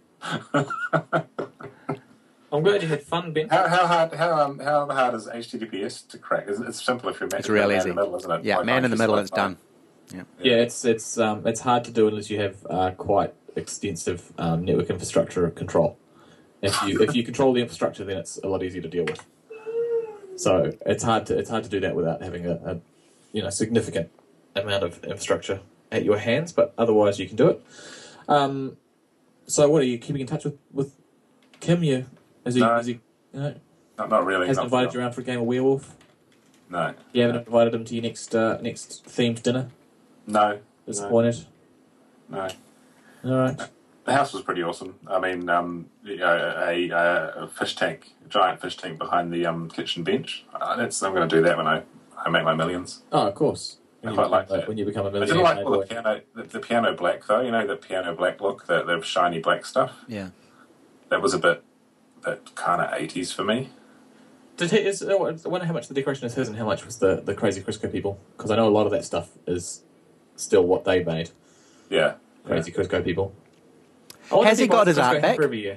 I'm glad you had fun, Ben. How how hard how um how hard is H T T P S to crack? It's, it's simple if you're It's real man easy. in the middle, isn't it? Yeah, Wi-Fi man in the just middle, Wi-Fi. it's done. Yeah. Yeah, it's it's um it's hard to do unless you have uh, quite extensive um, network infrastructure control. If you if you control the infrastructure, then it's a lot easier to deal with. So it's hard to it's hard to do that without having a, a you know significant amount of infrastructure at your hands. But otherwise, you can do it. Um, so what are you keeping in touch with with Kim? You Has he? No. Has he? You know, Not, not really. hasn't not invited for- you around for a game of Werewolf? No. You haven't invited him to your next uh, next themed dinner? No. Disappointed? No. All right. The house was pretty awesome. I mean, um, you know, a, a, a fish tank, a giant fish tank behind the um, kitchen bench. Uh, that's, I'm going to do that when I, I make my millions. Oh, of course. When I you quite become, like like, that. when you become a I millionaire. didn't like mate, all the boy. piano, the, the piano black though. You know, the piano black look, the, the shiny black stuff. Yeah. That was a bit, bit kind of eighties for me. Did he, is, I wonder how much the decoration is his and how much was the, the Crazy Crisco people. Because I know a lot of that stuff is still what they made. Yeah. Crazy Crisco people. I wonder Has if he got buys his Crisco art hamper back? Every year.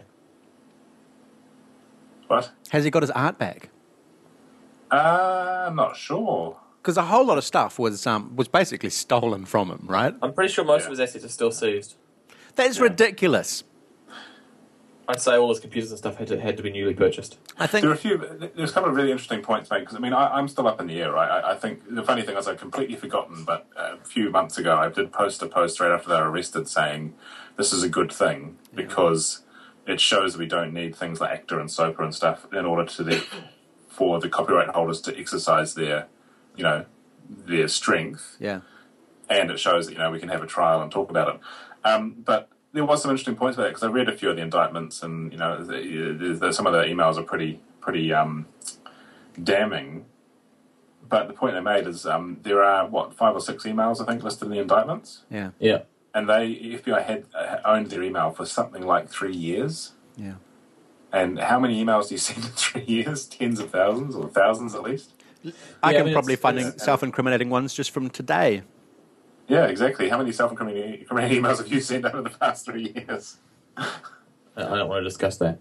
What? Has he got his art back? Uh, I'm not sure. Because a whole lot of stuff was um, was basically stolen from him, right? I'm pretty sure most Yeah. of his assets are still seized. That's Yeah. ridiculous. I'd say all his computers and stuff had to, had to be newly purchased. I think There are a few. There's a couple of really interesting points made because I mean I, I'm still up in the air, right? I, I think the funny thing is I'd completely forgotten, but a few months ago I did post a post right after they were arrested saying this is a good thing because it shows we don't need things like Actor and SOPA and stuff in order to the, for the copyright holders to exercise their, you know, their strength, yeah. and it shows that you know we can have a trial and talk about it. Um, but there was some interesting points about it because I read a few of the indictments, and you know, the, the, some of the emails are pretty, pretty um, damning. But the point they made is um, there are what five or six emails I think listed in the indictments, Yeah. Yeah. and they F B I had uh, owned their email for something like three years. Yeah. And how many emails do you send in three years? Tens of thousands or thousands at least. I Yeah, I can mean, probably it's- find it's- self-incriminating ones just from today. Yeah, exactly. How many self-incriminating incriminating emails have you sent over the past three years? I don't want to discuss that.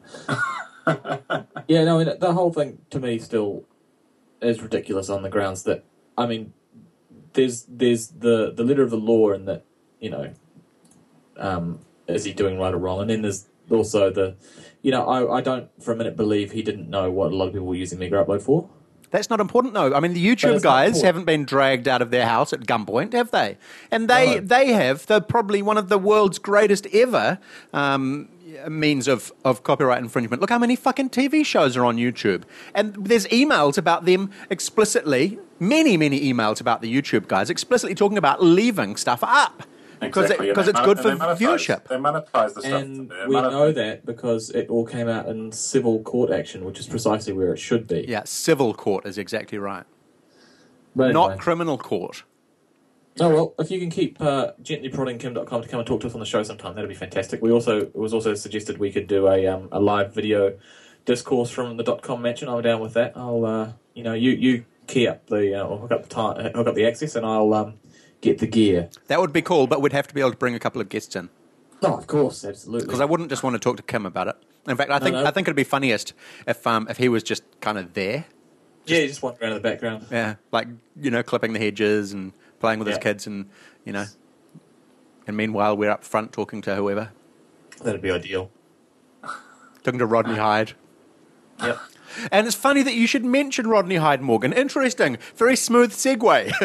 yeah, no, I mean, the whole thing to me still is ridiculous on the grounds that, I mean, there's there's the, the letter of the law and that, you know, um, is he doing right or wrong? And then there's also the, you know, I, I don't for a minute believe he didn't know what a lot of people were using Mega Upload for. That's not important, though. I mean, the But YouTube it's not guys important. haven't been dragged out of their house at gunpoint, have they? And they No. they have the probably one of the world's greatest ever um, means of, of copyright infringement. Look how many fucking T V shows are on YouTube. And there's emails about them explicitly, many, many emails about the YouTube guys explicitly talking about leaving stuff up. Because Exactly, it, and because they it's mon- good and for they monetize- viewership. They monetize the stuff. And They we monetize- know that because it all came out in civil court action, which is precisely where it should be. Yeah, civil court is exactly right. But Not anyway. criminal court. Oh well, if you can keep uh, gently prodding kim dot com to come and talk to us on the show sometime, that'd be fantastic. We also it was also suggested we could do a um, a live video discourse from the .com mansion. I'm down with that. I'll uh, you know you you key up the uh, or hook up the time, hook up the access, and I'll um, get the gear. That would be cool, but we'd have to be able to bring a couple of guests in. Oh, of course, absolutely. Because I wouldn't just want to talk to Kim about it. In fact, I think no. I think it'd be funniest if um, if he was just kind of there, yeah, you just wander around in the background. yeah, like you know, clipping the hedges and playing with his Yeah. kids, and you know, and meanwhile we're up front talking to whoever, That'd be ideal. talking to Rodney Hyde. Yep. And it's funny that you should mention Rodney Hyde, Morgan. Interesting, very smooth segue.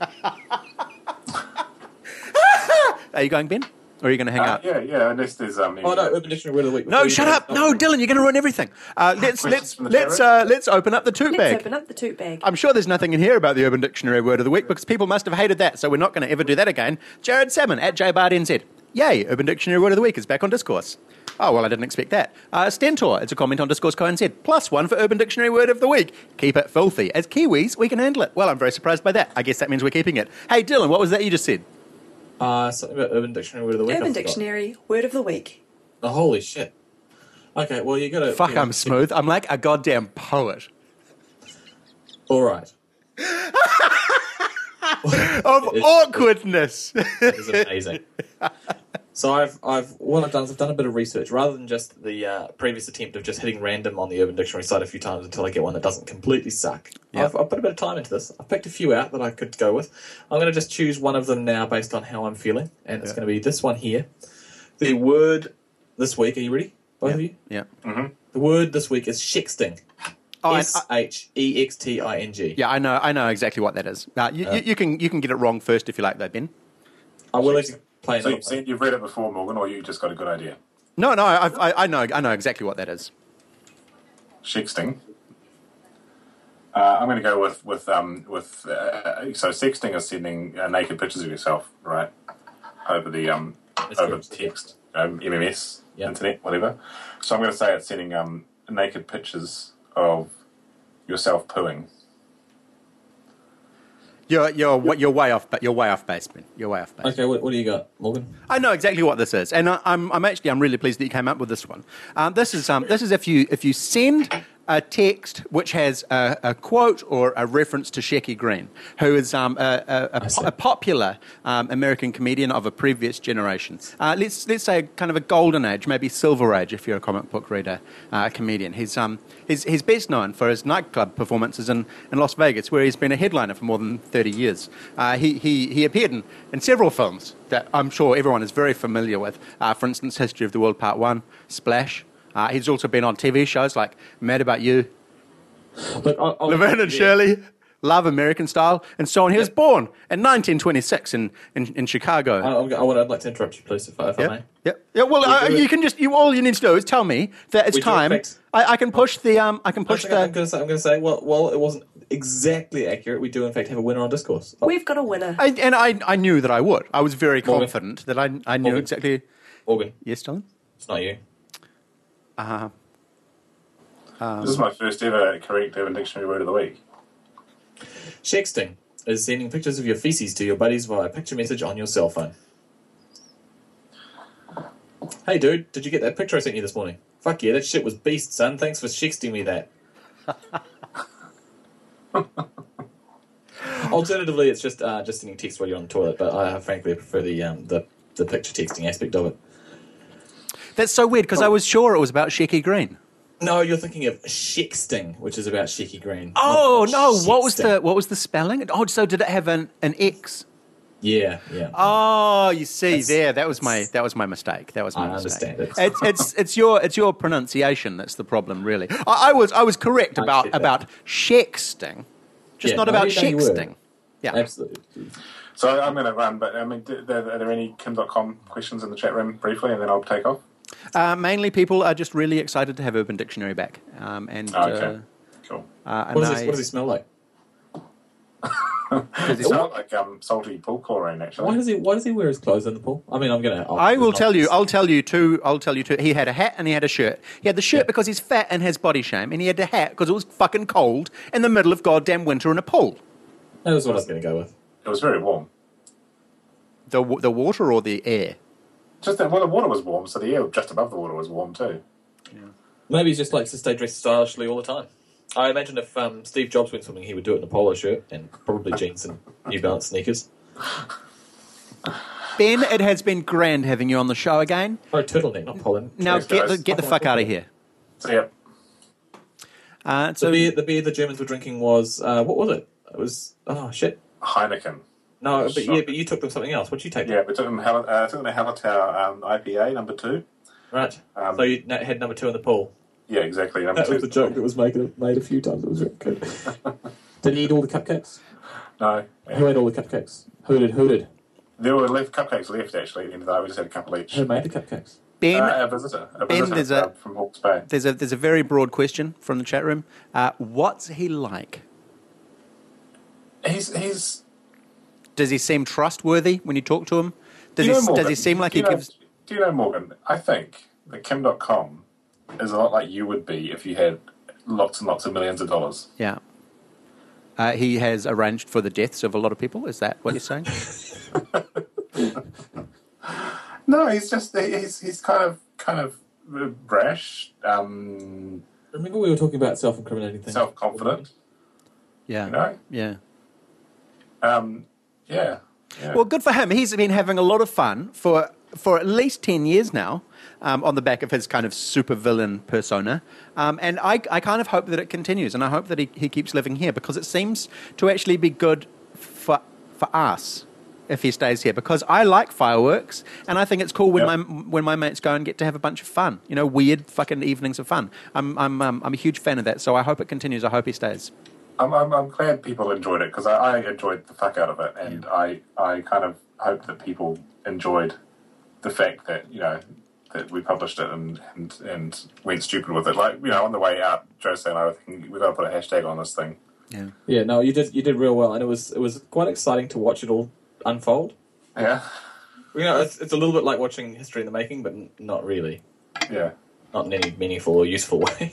Are you going, Ben? Or are you going to hang Uh, out? yeah, yeah. Unless there's um. Oh no, Urban Dictionary Word of the Week. No, before you shut go. up! No, Dylan, you're going to ruin everything. Uh, let's Questions let's from the let's chat uh, let's open up the toot Let's bag. open up the toot bag. I'm sure there's nothing in here about the Urban Dictionary Word of the Week because people must have hated that, so we're not going to ever do that again. Jared Salmon at jbardnz. Yay, Urban Dictionary Word of the Week is back on Discourse. Oh, well, I didn't expect that. Uh, Stentor, it's a comment on Discourse Co N Z. Plus one for Urban Dictionary Word of the Week. Keep it filthy. As Kiwis, we can handle it. Well, I'm very surprised by that. I guess that means we're keeping it. Hey, Dylan, what was that you just said? Uh, something about Urban Dictionary Word of the Week. I Urban forgot. Dictionary Word of the Week. Oh, holy shit. Okay, well you got to. Fuck, I'm smooth. I'm like a goddamn poet. All right. Of It is- awkwardness. It is amazing. So I've I've what I've done is I've done a bit of research rather than just the uh, previous attempt of just hitting random on the Urban Dictionary site a few times until I get one that doesn't completely suck. Yeah. I've, I've put a bit of time into this. I've picked a few out that I could go with. I'm going to just choose one of them now based on how I'm feeling, and it's Yeah. going to be this one here. The word this week. Are you ready, both of you? Yeah. The word this week is shexting. Oh, I- S H E X T I N G. Yeah, I know. I know exactly what that is. Uh, you, you, you can you can get it wrong first if you like, though, Ben. I will actually play So another you've, one. seen, you've read it before, Morgan, or you just got a good idea? No, no, I, I, I know, I know exactly what that is. sexting. Uh, I'm going to go with with um, with uh, so sexting is sending uh, naked pictures of yourself, right, over the um, over text, um, M M S, yep. internet, whatever. So I'm going to say it's sending um, naked pictures of yourself pooing. You're you're you're way off, but you're way off base, Ben. You're way off base. Okay, what, what do you got, Morgan? I know exactly what this is, and I, I'm I'm actually I'm really pleased that you came up with this one. Um, this is um this is if you if you send a text which has a, a quote or a reference to Shecky Greene, who is um, a, a, a, po- a popular um, American comedian of a previous generation. Uh, let's let's say kind of a golden age, maybe silver age, if you're a comic book reader, uh, comedian. He's um he's, he's best known for his nightclub performances in, in Las Vegas, where he's been a headliner for more than thirty years. Uh, he, he he appeared in, in several films that I'm sure everyone is very familiar with. Uh, for instance, History of the World Part One, Splash. Uh, he's also been on T V shows like Mad About You, Look, I'll, I'll Laverne and Shirley, Love American Style, and so on. He was born in nineteen twenty-six in, in, in Chicago. I, I would, I'd like to interrupt you, please, if I, if Yep. I may. Yep. Yeah. Well, We uh, do it- you can just you all you need to do is tell me that it's We do it time. fixed. I, I can push the um. I can push I'm going the. to say, I'm going to say, well, well, it wasn't exactly accurate. We do, in fact, have a winner on Discourse. Oh, We've got a winner. I, and I I knew that I would. I was very Morgan. confident that I I knew Morgan. exactly. Morgan, Yes, Dylan. it's not you. Uh, This is my first ever correct Urban Dictionary word of the week. Sexting is sending pictures of your feces to your buddies via picture message on your cell phone. Hey, dude, did you get that picture I sent you this morning? Fuck yeah, that shit was beast, son. Thanks for sexting me that. Alternatively, it's just uh, just sending text while you're on the toilet, but I frankly prefer the um, the, the picture texting aspect of it. that's so weird because I was sure it was about Shecky Greene. No, you're thinking of Shexting, which is about Shecky Greene. Oh not no! What was Shexting. the what was the spelling? Oh, so did it have an an X? Yeah, yeah. Oh, you see That's- there. That was my that was my mistake. That was my I mistake. understand it. It's it's it's your it's your pronunciation that's the problem, really. I, I was I was correct I about get that. about shexting, just Yeah, not no, about you know you were. shexting. Yeah. Absolutely. So I'm going to run, but I mean, are there, are there any Kim dot com questions in the chat room briefly, and then I'll take off? Uh, mainly, people are just really excited to have Urban Dictionary back, um, and Oh, okay. uh, Cool. uh, and What does, I, this, what does he smell like? It sounds like um, salty pool chlorine, actually. Why does he Why does he wear his clothes in the pool? I mean, I'm gonna. I'll, I will I'll- tell you. I'll tell you two. I'll tell you two. He had a hat and he had a shirt. He had the shirt Yeah. because he's fat and has body shame, and he had the hat because it was fucking cold in the middle of goddamn winter in a pool. That was what I was gonna go with. It was very warm. The wa- the water or the air. Just that, well, the water was warm, so the air just above the water was warm too. Maybe he just likes to stay dressed stylishly all the time. I imagine if um, Steve Jobs went swimming, he would do it in a polo shirt and probably jeans and New Balance sneakers. Ben, it has been grand having you on the show again. Or a turtleneck, not polo. Now Thanks, get the, guys. get the fuck out of here. So yeah, Uh, The so beer, the beer the Germans were drinking was uh, what was it? It was oh shit. Heineken. No, but Shocking. yeah, but you took them something else. What'd you take? Yeah, we took them. Hal- uh, took them to Hallertau um, I P A number two. Right. Um, so you na- had number two in the pool. Yeah, exactly. Number That two. was the joke that was made made a few times. It was very good. Did he eat all the cupcakes? No, Who ate all the cupcakes? Who did? Who did? there were left cupcakes left actually. At the end of the night, we just had a couple each. Who made the cupcakes? Ben, Uh, a visitor, a Ben, visitor there's a- uh, from Hawke's Bay. there's a there's a very broad question from the chat room. Uh, what's he like? He's he's. Does he seem trustworthy when you talk to him? Does Do you he know Morgan? does he seem like do he you know, gives? Do you know Morgan? I think that Kim dot com is a lot like you would be if you had lots and lots of millions of dollars. Yeah. Uh, he has arranged for the deaths of a lot of people. Is that what you're saying? No, he's just he's he's kind of kind of brash, um, Remember we were talking about self-incriminating things. self confident. Yeah. You know, Yeah. um, yeah. yeah. Well, good for him. He's been having a lot of fun for for at least ten years now, um, on the back of his kind of supervillain persona. Um, and I, I kind of hope that it continues, and I hope that he, he keeps living here because it seems to actually be good for for us if he stays here. Because I like fireworks, and I think it's cool when Yep. my when my mates go and get to have a bunch of fun. You know, weird fucking evenings of fun. I'm I'm um, I'm a huge fan of that, so I hope it continues. I hope he stays. I'm, I'm I'm glad people enjoyed it because I, I enjoyed the fuck out of it, and I I kind of hope that people enjoyed the fact that you know that we published it and, and and went stupid with it. Like, you know, on the way out, Jose and I were thinking we've got to put a hashtag on this thing. Yeah. Yeah, no, you did you did real well, and it was it was quite exciting to watch it all unfold. Yeah. You know, it's, it's a little bit like watching history in the making, but n- not really. Yeah. Not in any meaningful or useful way.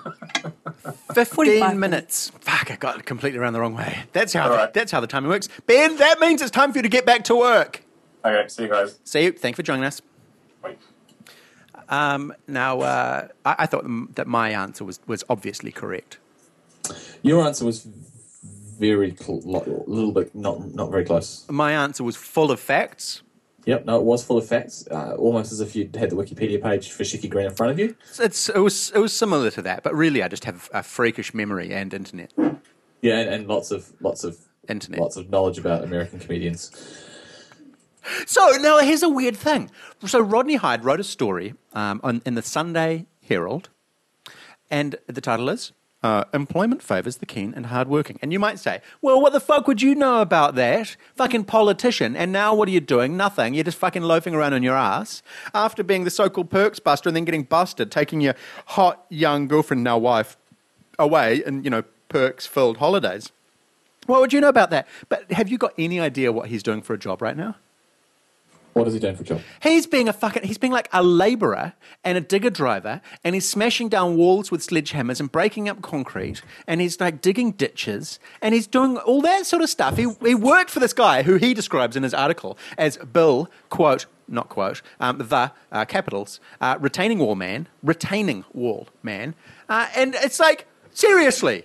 Fifteen minutes. Fuck, I got it completely around the wrong way. That's how. All The, right. that's how the timing works. Ben, that means it's time for you to get back to work. Okay, see you guys. See you. Thank you for joining us. Bye. Um, now, uh, I, I thought m- that my answer was, was obviously correct. Your answer was very cl- a little bit not not very close. My answer was full of facts. Yep, no, it was full of facts, uh, almost as if you'd had the Wikipedia page for Shiki Green in front of you. It's, it was it was similar to that, but really, I just have a freakish memory and internet. Yeah, and, and lots of lots of Internet. lots of knowledge about American comedians. So now here's a weird thing. So Rodney Hyde wrote a story um, on, in the Sunday Herald, and the title is uh, "Employment Favours the Keen and Hardworking." And you might say, "Well, what the fuck would you know about that? Fucking politician! And now what are you doing? Nothing. You're just fucking loafing around on your ass after being the so-called perks buster and then getting busted, taking your hot young girlfriend, now wife, away and you know perks-filled holidays. What would you know about that? But have you got any idea what he's doing for a job right now?" What is he doing for a job? He's being a fucking, he's being like a labourer and a digger driver, and he's smashing down walls with sledgehammers and breaking up concrete, and he's like digging ditches, and he's doing all that sort of stuff. He, he worked for this guy who he describes in his article as Bill, quote, not quote, um, the uh, capitals, uh, retaining wall man, retaining wall man. Uh, and it's like, seriously,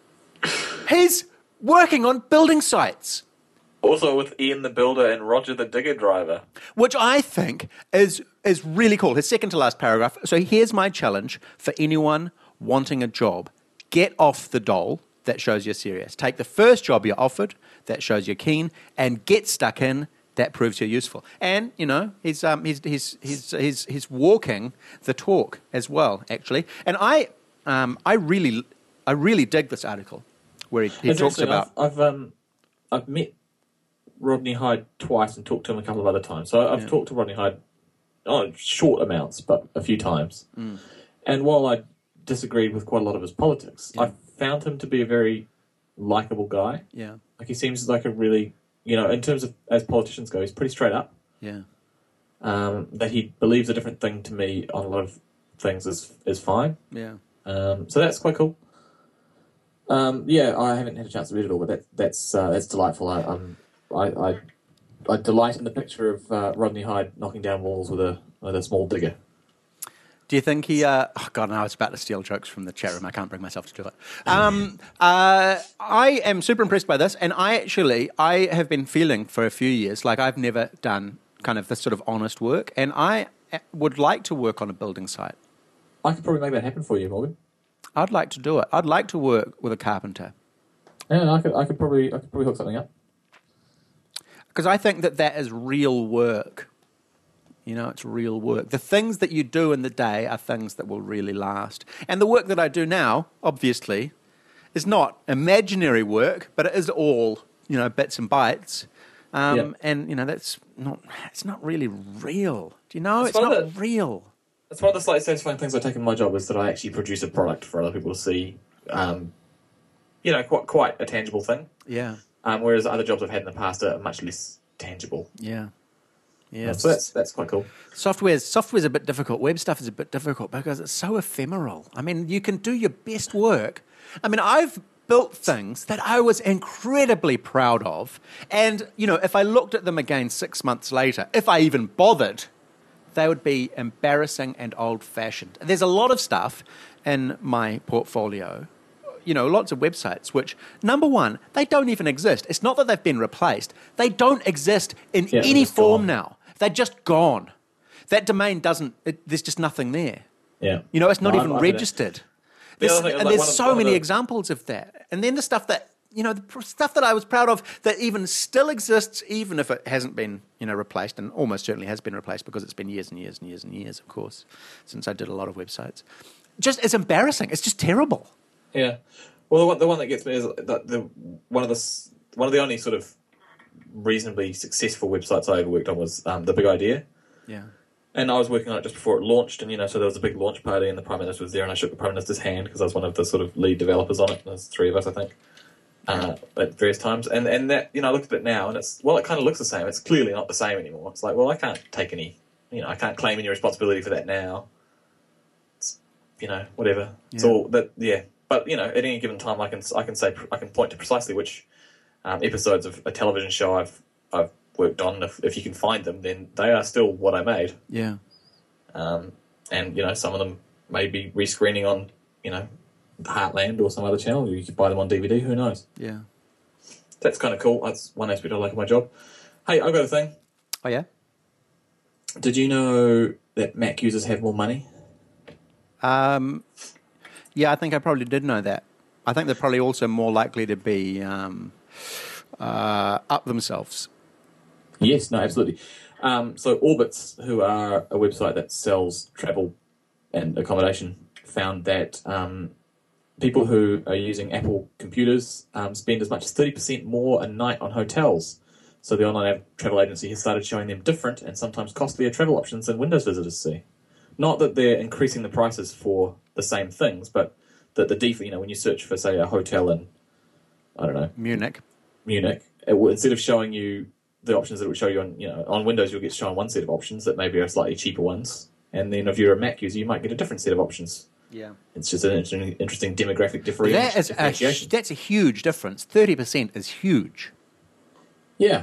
he's working on building sites. Also with Ian the Builder and Roger the Digger Driver. Which I think is is really cool. His second to last paragraph. So here's my challenge for anyone wanting a job. Get off the dole. That shows you're serious. Take the first job you're offered. That shows you're keen. And get stuck in. That proves you're useful. And, you know, he's um he's he's he's he's, he's walking the talk as well, actually. And I um I really I really dig this article where he, he It's talks interesting, about I've, I've um I've met Rodney Hyde twice and talked to him a couple of other times. So I've Yeah. talked to Rodney Hyde, oh, short amounts, but a few times. Mm. And while I disagreed with quite a lot of his politics, Yeah. I found him to be a very likable guy. yeah Like he seems like a really, you know, in terms of as politicians go, he's pretty straight up. yeah. Um, that he believes a different thing to me on a lot of things is is fine. Yeah. Um, so that's quite cool. Um, yeah, I haven't had a chance to read it all, but that, that's uh, that's delightful. I, um, I, I I delight in the picture of uh, Rodney Hyde knocking down walls with a with a small digger. Do you think he... Uh, oh, God, no, I was about to steal jokes from the chat room. I can't bring myself to do it. Um, uh, I am super impressed by this, and I actually, I have been feeling for a few years like I've never done kind of this sort of honest work, and I would like to work on a building site. I could probably make that happen for you, Morgan. I'd like to do it. I'd like to work with a carpenter. Yeah, I could I could probably I could probably hook something up. Because I think that that is real work. You know, it's real work. The things that you do in the day are things that will really last. And the work that I do now, obviously, is not imaginary work, but it is all, you know, bits and bytes. Um, Yeah. And, you know, that's not, it's not really real. Do you know? It's It's, one not of the- real. That's one of the slightly satisfying things I take in my job is that I actually produce a product for other people to see. Um, you know, quite quite a tangible thing. Yeah. Um, whereas other jobs I've had in the past are much less tangible. Yeah. Yeah. So that's that's quite cool. Software's, software's a bit difficult. Web stuff is a bit difficult because it's so ephemeral. I mean, you can do your best work. I mean, I've built things that I was incredibly proud of. And, you know, if I looked at them again six months later, if I even bothered, they would be embarrassing and old-fashioned. There's a lot of stuff in my portfolio, you know, lots of websites which, number one, they don't even exist. It's not that they've been replaced. They don't exist in Yeah, any they're just form gone. now. They're just gone. That domain doesn't, it, there's just nothing there. Yeah. You know, it's not No, even I've- I've been- registered. The There's, other thing is, and like, there's one of- so one of many the- examples of that. And then the stuff that, you know, the pr- stuff that I was proud of that even still exists, even if it hasn't been, you know, replaced, and almost certainly has been replaced because it's been years and years and years and years, of course, since I did a lot of websites. Just, it's embarrassing. It's just terrible. Yeah. Well, the one, the one that gets me is that the one of the s- one of the only sort of reasonably successful websites I ever worked on was um, The Big Idea. Yeah. And I was working on it just before it launched, and you know, so there was a big launch party, and the Prime Minister was there, and I shook the Prime Minister's hand because I was one of the sort of lead developers on it. There's three of us, I think, uh, at various times. And and that, you know, I looked at it now, and it's well, it kind of looks the same. It's clearly not the same anymore. It's like, well, I can't take any, you know, I can't claim any responsibility for that now. It's, you know, whatever. It's Yeah. all that, yeah. But you know, at any given time, I can I can say I can point to precisely which um, episodes of a television show I've I've worked on. If if you can find them, then they are still what I made. Yeah. Um, and, you know, some of them may be rescreening on, you know, Heartland or some other channel. You could buy them on D V D, who knows? Yeah. That's kind of cool. That's one aspect I like of my job. Hey, I've got a thing. Oh, yeah? Did you know that Mac users have more money? Um, yeah, I think I probably did know that. I think they're probably also more likely to be um, uh, up themselves. Yes, no, absolutely. Um, so Orbitz, who are a website that sells travel and accommodation, found that um, people who are using Apple computers um, spend as much as thirty percent more a night on hotels. So the online travel agency has started showing them different and sometimes costlier travel options than Windows visitors see. Not that they're increasing the prices for the same things, but that the default, you know, when you search for, say, a hotel in, I don't know, Munich. Munich, it will, instead of showing you the options that it would show you on, you know, on Windows, you'll get shown one set of options that maybe are slightly cheaper ones. And then if you're a Mac user, you might get a different set of options. Yeah. It's just an interesting, interesting demographic differenti- That is a, differentiation. that's a huge difference. thirty percent is huge. Yeah.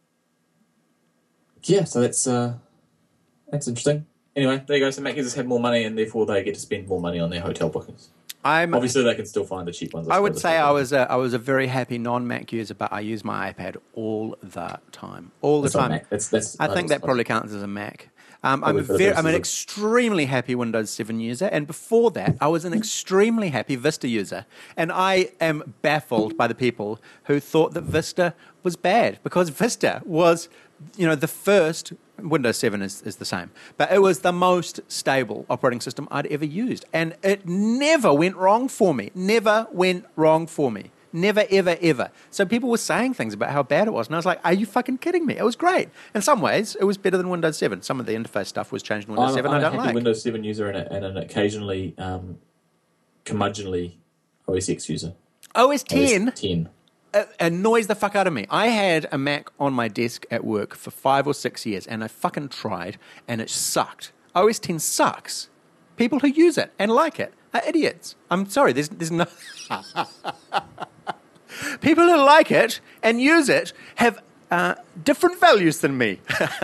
Yeah, so that's uh, that's interesting. Anyway, there you go. So Mac users have more money, and therefore they get to spend more money on their hotel bookings. I'm Obviously, they can still find the cheap ones. I would suppose, say if they I can. was a, I was a very happy non-Mac user, but I use my iPad all the time, all the That's not time. Mac. That's, that's, I think was- that probably counts as a Mac. Um, I'm, Probably a for the very, I'm an purposes extremely happy Windows seven user, and before that, I was an extremely happy Vista user. And I am baffled by the people who thought that Vista was bad, because Vista was, you know, the first. Windows seven is, is the same, but it was the most stable operating system I'd ever used, and it never went wrong for me. Never went wrong for me. Never, ever, ever. So people were saying things about how bad it was, and I was like, are you fucking kidding me? It was great. In some ways, it was better than Windows seven. Some of the interface stuff was changed in Windows I'm, seven I'm I a don't happy like. Windows seven user and, a, and an occasionally um, curmudgeonly O S X user. O S ten O S ten. uh, annoys the fuck out of me. I had a Mac on my desk at work for five or six years, and I fucking tried, and it sucked. O S ten sucks. People who use it and like it are idiots. I'm sorry, there's, there's no... People who like it and use it have uh, different values than me.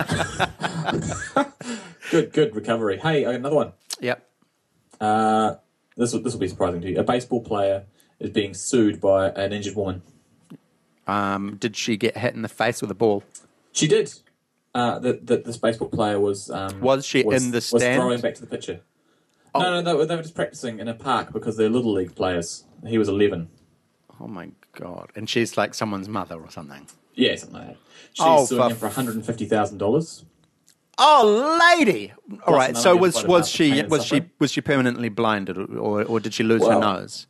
Good, good recovery. Hey, I got another one. Yep. Uh, this will this will be surprising to you. A baseball player is being sued by an injured woman. Um, did she get hit in the face with a ball? She did. Uh, that that this baseball player was um, Was she in the was stand? throwing back to the pitcher. Oh. No, no, they were, they were just practicing in a park because they're little league players. He was eleven. Oh, my God. And she's like someone's mother or something. Yeah, something like that. She's Oh, suing for him for one hundred and fifty thousand dollars. Oh, lady! All right. another So good was point was about the she pain and was she suffering. was she permanently blinded, or or did she lose her Well, nose?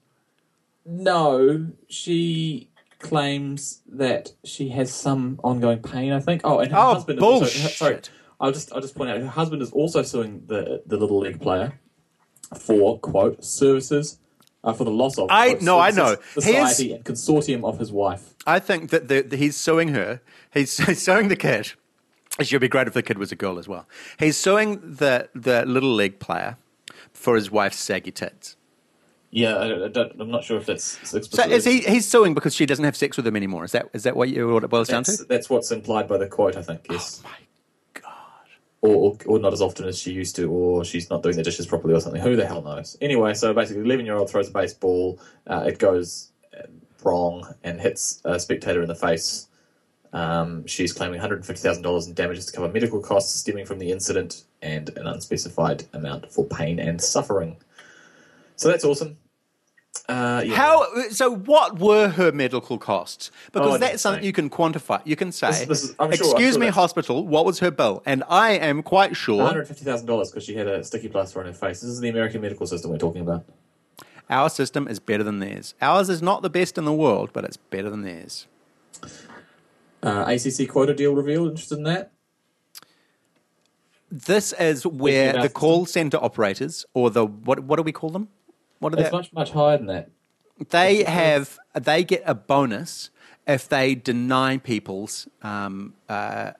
No, she claims that she has some ongoing pain. I think. Oh, and her Oh, husband. Is also, bullshit. sorry, I'll just I'll just point out her husband is also suing the the little league player for quote services uh, for the loss of. I- quote, no, I services, know. He is- Society and consortium of his wife. I think that the, the, he's suing her. He's, he's suing the kid. It would be great if the kid was a girl as well. He's suing the the little league player for his wife's saggy tits. Yeah, I, I don't, I'm not sure if that's So explicitly. is he he's suing because she doesn't have sex with him anymore? Is that is that what you what it boils down that's, to? that's what's implied by the quote, I think. Yes. Oh my God! Or, or, or not as often as she used to, or she's not doing the dishes properly or something. Who the hell knows? Anyway, so basically, eleven-year-old throws a baseball, uh, it goes uh, wrong and hits a spectator in the face. Um, she's claiming one hundred fifty thousand dollars in damages to cover medical costs stemming from the incident and an unspecified amount for pain and suffering. So that's awesome. Uh, yeah. How so? What were her medical costs? Because Oh, I that's don't something say. you can quantify. You can say, This- this is- I'm sure- I'm "Excuse sure me, that's- hospital. What was her bill?" And I am quite sure one hundred fifty thousand dollars because she had a sticky plaster on her face. This is the American medical system we're talking about. our system is better than theirs. Ours is not the best in the world, but it's better than theirs. Uh, A C C quota deal revealed. Interested in that? this is where about the call centre operators, or the what what do we call them? What are It's they? much, much higher than that. They have they get a bonus if they deny people's um, uh,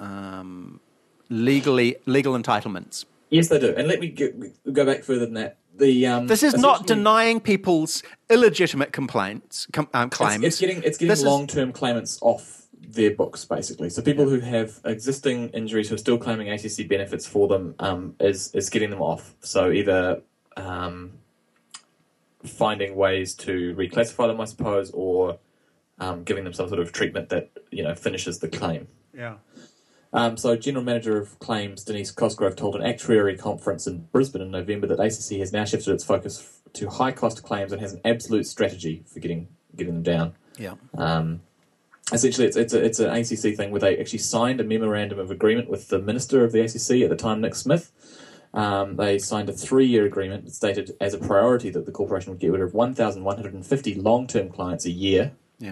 um, legally legal entitlements. Yes, they do. And let me go, go back further than that. The um, This is not essentially- denying people's illegitimate complaints com, um, claims. It's, it's getting it's This getting is- long-term claimants off their books, basically. So people who have existing injuries who are still claiming A C C benefits for them um, is is getting them off. So either um, finding ways to reclassify them, I suppose, or um, giving them some sort of treatment that you know finishes the claim. Yeah. Um, so, General Manager of Claims Denise Cosgrove told an actuary conference in Brisbane in November that A C C has now shifted its focus f- to high-cost claims and has an absolute strategy for getting getting them down. Yeah. Um, essentially, it's it's, a, it's an A C C thing where they actually signed a memorandum of agreement with the Minister of the A C C at the time, Nick Smith. Um, they signed a three-year agreement that stated as a priority that the corporation would get rid of one thousand one hundred fifty long-term clients a year. Yeah.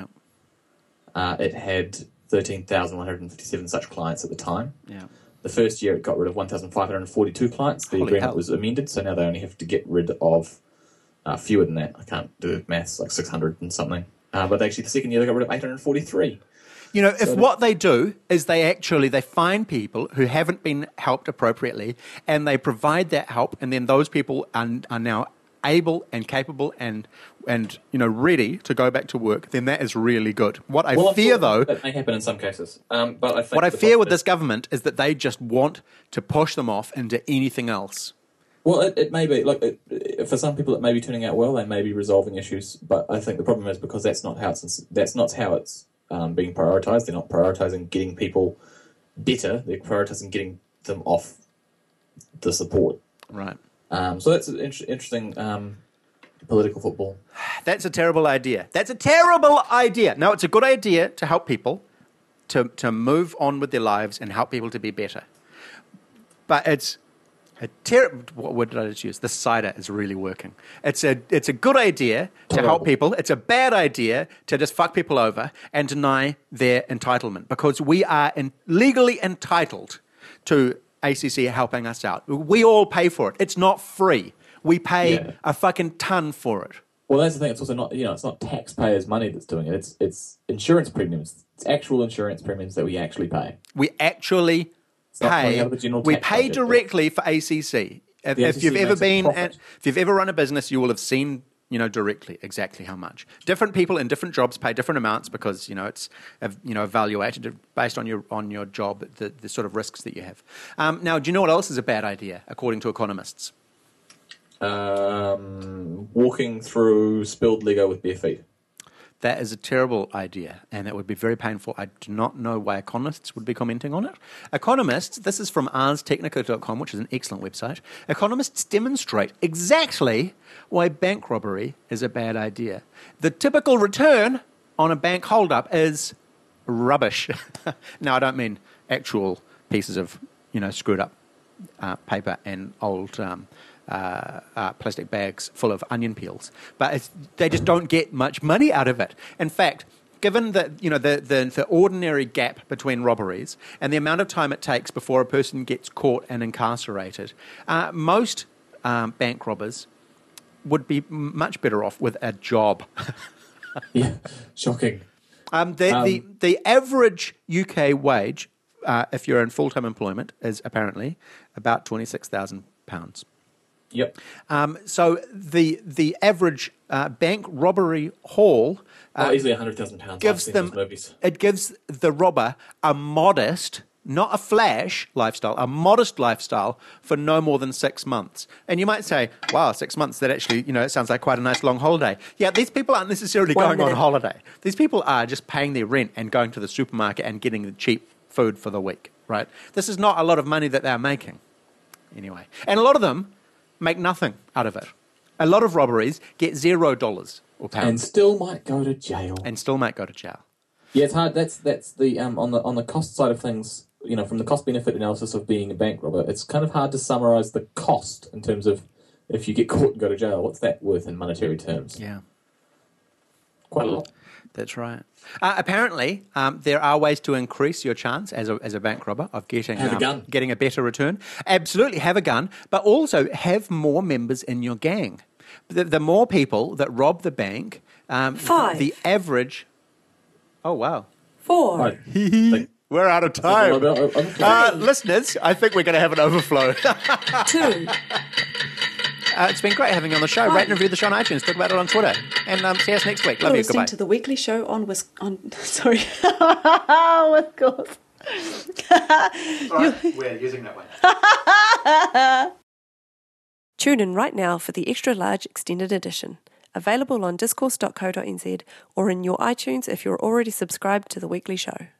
Uh, it had thirteen thousand one hundred fifty-seven such clients at the time. Yeah. The first year it got rid of one thousand five hundred forty-two clients. The Holy agreement hell. was amended, so now they only have to get rid of uh, fewer than that. I can't do maths, like six hundred and something. Uh, but actually the second year they got rid of eight hundred forty-three. You know, if So- what they do is they actually they find people who haven't been helped appropriately, and they provide that help, and then those people are, are now able and capable and and you know ready to go back to work, then that is really good. What I Well, I'm fear sure though, that may happen in some cases. Um, but I think what I the fear problem with is- this government is that they just want to push them off into anything else. Well, it, it may be like it, it- for some people it may be turning out well. They may be resolving issues, but I think the problem is because that's not how it's that's not how it's um, being prioritised. They're not prioritising getting people better. They're prioritising getting them off the support. Right. Um, so that's an inter- interesting um, political football. That's a terrible idea. That's a terrible idea. No, it's a good idea to help people to to move on with their lives and help people to be better. But it's a terrible. What word did I just use? The cider is really working. It's a it's a good idea to help Terrible. people. It's a bad idea to just fuck people over and deny their entitlement, because we are in, legally entitled to A C C helping us out. We all pay for it. It's not free. We pay Yeah. a fucking ton for it. Well, that's the thing. It's also not you know it's not taxpayers' money that's doing it. It's it's insurance premiums. It's actual insurance premiums that we actually pay. We actually not coming pay. out of the general We tax pay budget, directly for A C C. If, The if A C C you've ever makes a been, profit. at, if you've ever run a business, you will have seen, you know, directly exactly how much. Different people in different jobs pay different amounts because you know it's uh, you know evaluated based on your on your job, the, the sort of risks that you have. Um, now, do you know what else is a bad idea according to economists? Um, walking through spilled Lego with bare feet. That is a terrible idea, and it would be very painful. I do not know why economists would be commenting on it. Economists, this is from ars technica dot com, which is an excellent website. Economists demonstrate exactly why bank robbery is a bad idea. The typical return on a bank holdup is rubbish. Now, I don't mean actual pieces of, you know, screwed up uh, paper and old um, uh, uh, plastic bags full of onion peels, but it's, they just don't get much money out of it. In fact, given the you know the, the the ordinary gap between robberies and the amount of time it takes before a person gets caught and incarcerated, uh, most um, bank robbers would be m- much better off with a job. Yeah, shocking. Um, the, Um, the the average U K wage, uh, if you're in full time employment, is apparently about twenty six thousand pounds. Yep. Um, so the the average uh, bank robbery haul uh, Oh, easily a hundred thousand pounds. gives I've seen them those movies. it gives the robber a modest, not a flash lifestyle, a modest lifestyle for no more than six months. And you might say, "Wow, six months? That actually, you know, it sounds like quite a nice long holiday." Yeah, these people aren't necessarily One going on minute. holiday. These people are just paying their rent and going to the supermarket and getting the cheap food for the week. Right? This is not a lot of money that they're making, anyway. And a lot of them make nothing out of it. A lot of robberies get zero dollars or pounds And still might go to jail. and still might go to jail. Yeah, it's hard. That's that's the um on the on the cost side of things. You know, from the cost benefit analysis of being a bank robber, it's kind of hard to summarise the cost in terms of if you get caught and go to jail, what's that worth in monetary terms? Yeah. Quite quite a lot. That's right. Uh, apparently, um, there are ways to increase your chance as a, as a bank robber of getting Have a um, gun. getting a better return. Absolutely, have a gun, but also have more members in your gang. The, the more people that rob the bank, um, Five. the average. Oh wow, Four. I think- we're out of time. I'm- I'm- I'm- Uh, listeners, I think we're going to have an overflow. Two. Uh, it's been great having you on the show. Rate and review the show on iTunes. Talk about it on Twitter. And um, see us next week. Love You're you. listening Goodbye. to the weekly show on Wis- on sorry, Wisconsin. We're using that one. Tune in right now for the extra large extended edition, available on discourse dot co dot n z or in your iTunes if you're already subscribed to the weekly show.